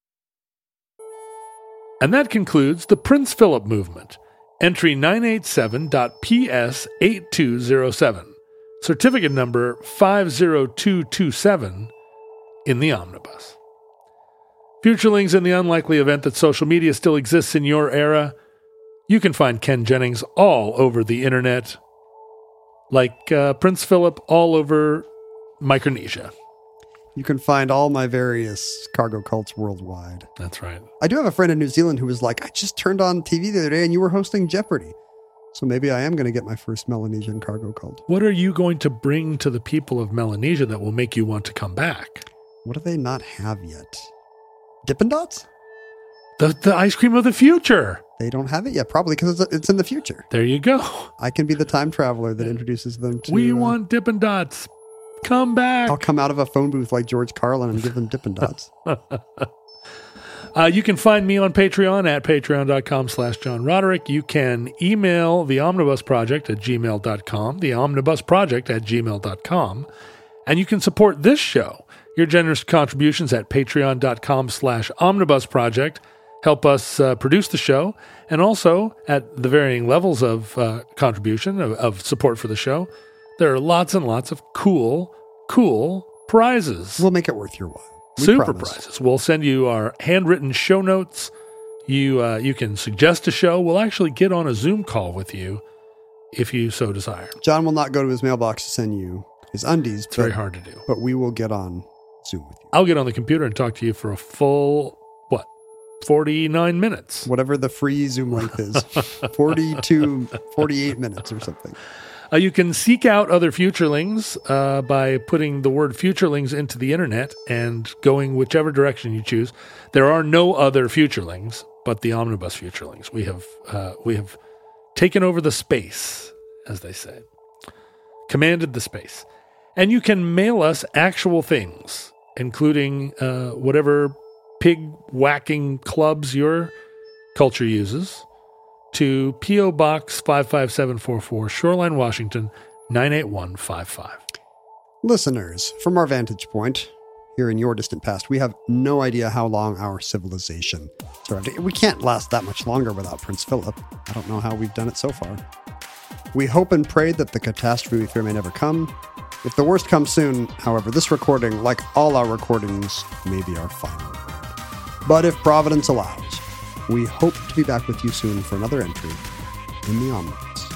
And that concludes the Prince Philip movement. Entry nine eight seven P S eight two zero seven. Certificate number five zero two two seven in the omnibus. Futurelings, in the unlikely event that social media still exists in your era, you can find Ken Jennings all over the internet, like uh, Prince Philip all over Micronesia. You can find all my various cargo cults worldwide. That's right. I do have a friend in New Zealand who was like, I just turned on T V the other day and you were hosting Jeopardy. So maybe I am going to get my first Melanesian cargo cult. What are you going to bring to the people of Melanesia that will make you want to come back? What do they not have yet? Dippin' Dots? The the ice cream of the future. They don't have it yet, probably because it's, it's in the future. There you go. I can be the time traveler that introduces them to... we uh, want Dippin' Dots. Come back. I'll come out of a phone booth like George Carlin and give them Dippin' Dots. Uh, you can find me on Patreon at patreon.com slash John Roderick. You can email the Omnibus Project at gmail dot com, the Omnibus Project at gmail dot com. And you can support this show. Your generous contributions at patreon.com slash Omnibus Project help us uh, produce the show. And also, at the varying levels of uh, contribution, of, of support for the show, there are lots and lots of cool, cool prizes. We'll make it worth your while. We Super promise. prizes. We'll send you our handwritten show notes. You uh, you can suggest a show. We'll actually get on a Zoom call with you if you so desire. John will not go to his mailbox to send you his undies. It's but, very hard to do. But we will get on Zoom with you. I'll get on the computer and talk to you for a full, what, forty-nine minutes. Whatever the free Zoom length is. forty-two, forty-eight minutes or something. Uh, you can seek out other Futurelings uh, by putting the word Futurelings into the internet and going whichever direction you choose. There are no other Futurelings but the Omnibus Futurelings. We have uh, we have taken over the space, as they say, commanded the space. And you can mail us actual things, including uh, whatever pig whacking clubs your culture uses, to P O. Box five five seven four four, Shoreline, Washington, nine eight one five five. Listeners, from our vantage point, here in your distant past, we have no idea how long our civilization survived. We can't last that much longer without Prince Philip. I don't know how we've done it so far. We hope and pray that the catastrophe we fear may never come. If the worst comes soon, however, this recording, like all our recordings, may be our final word. But if Providence allows, we hope to be back with you soon for another entry in the Omnibus.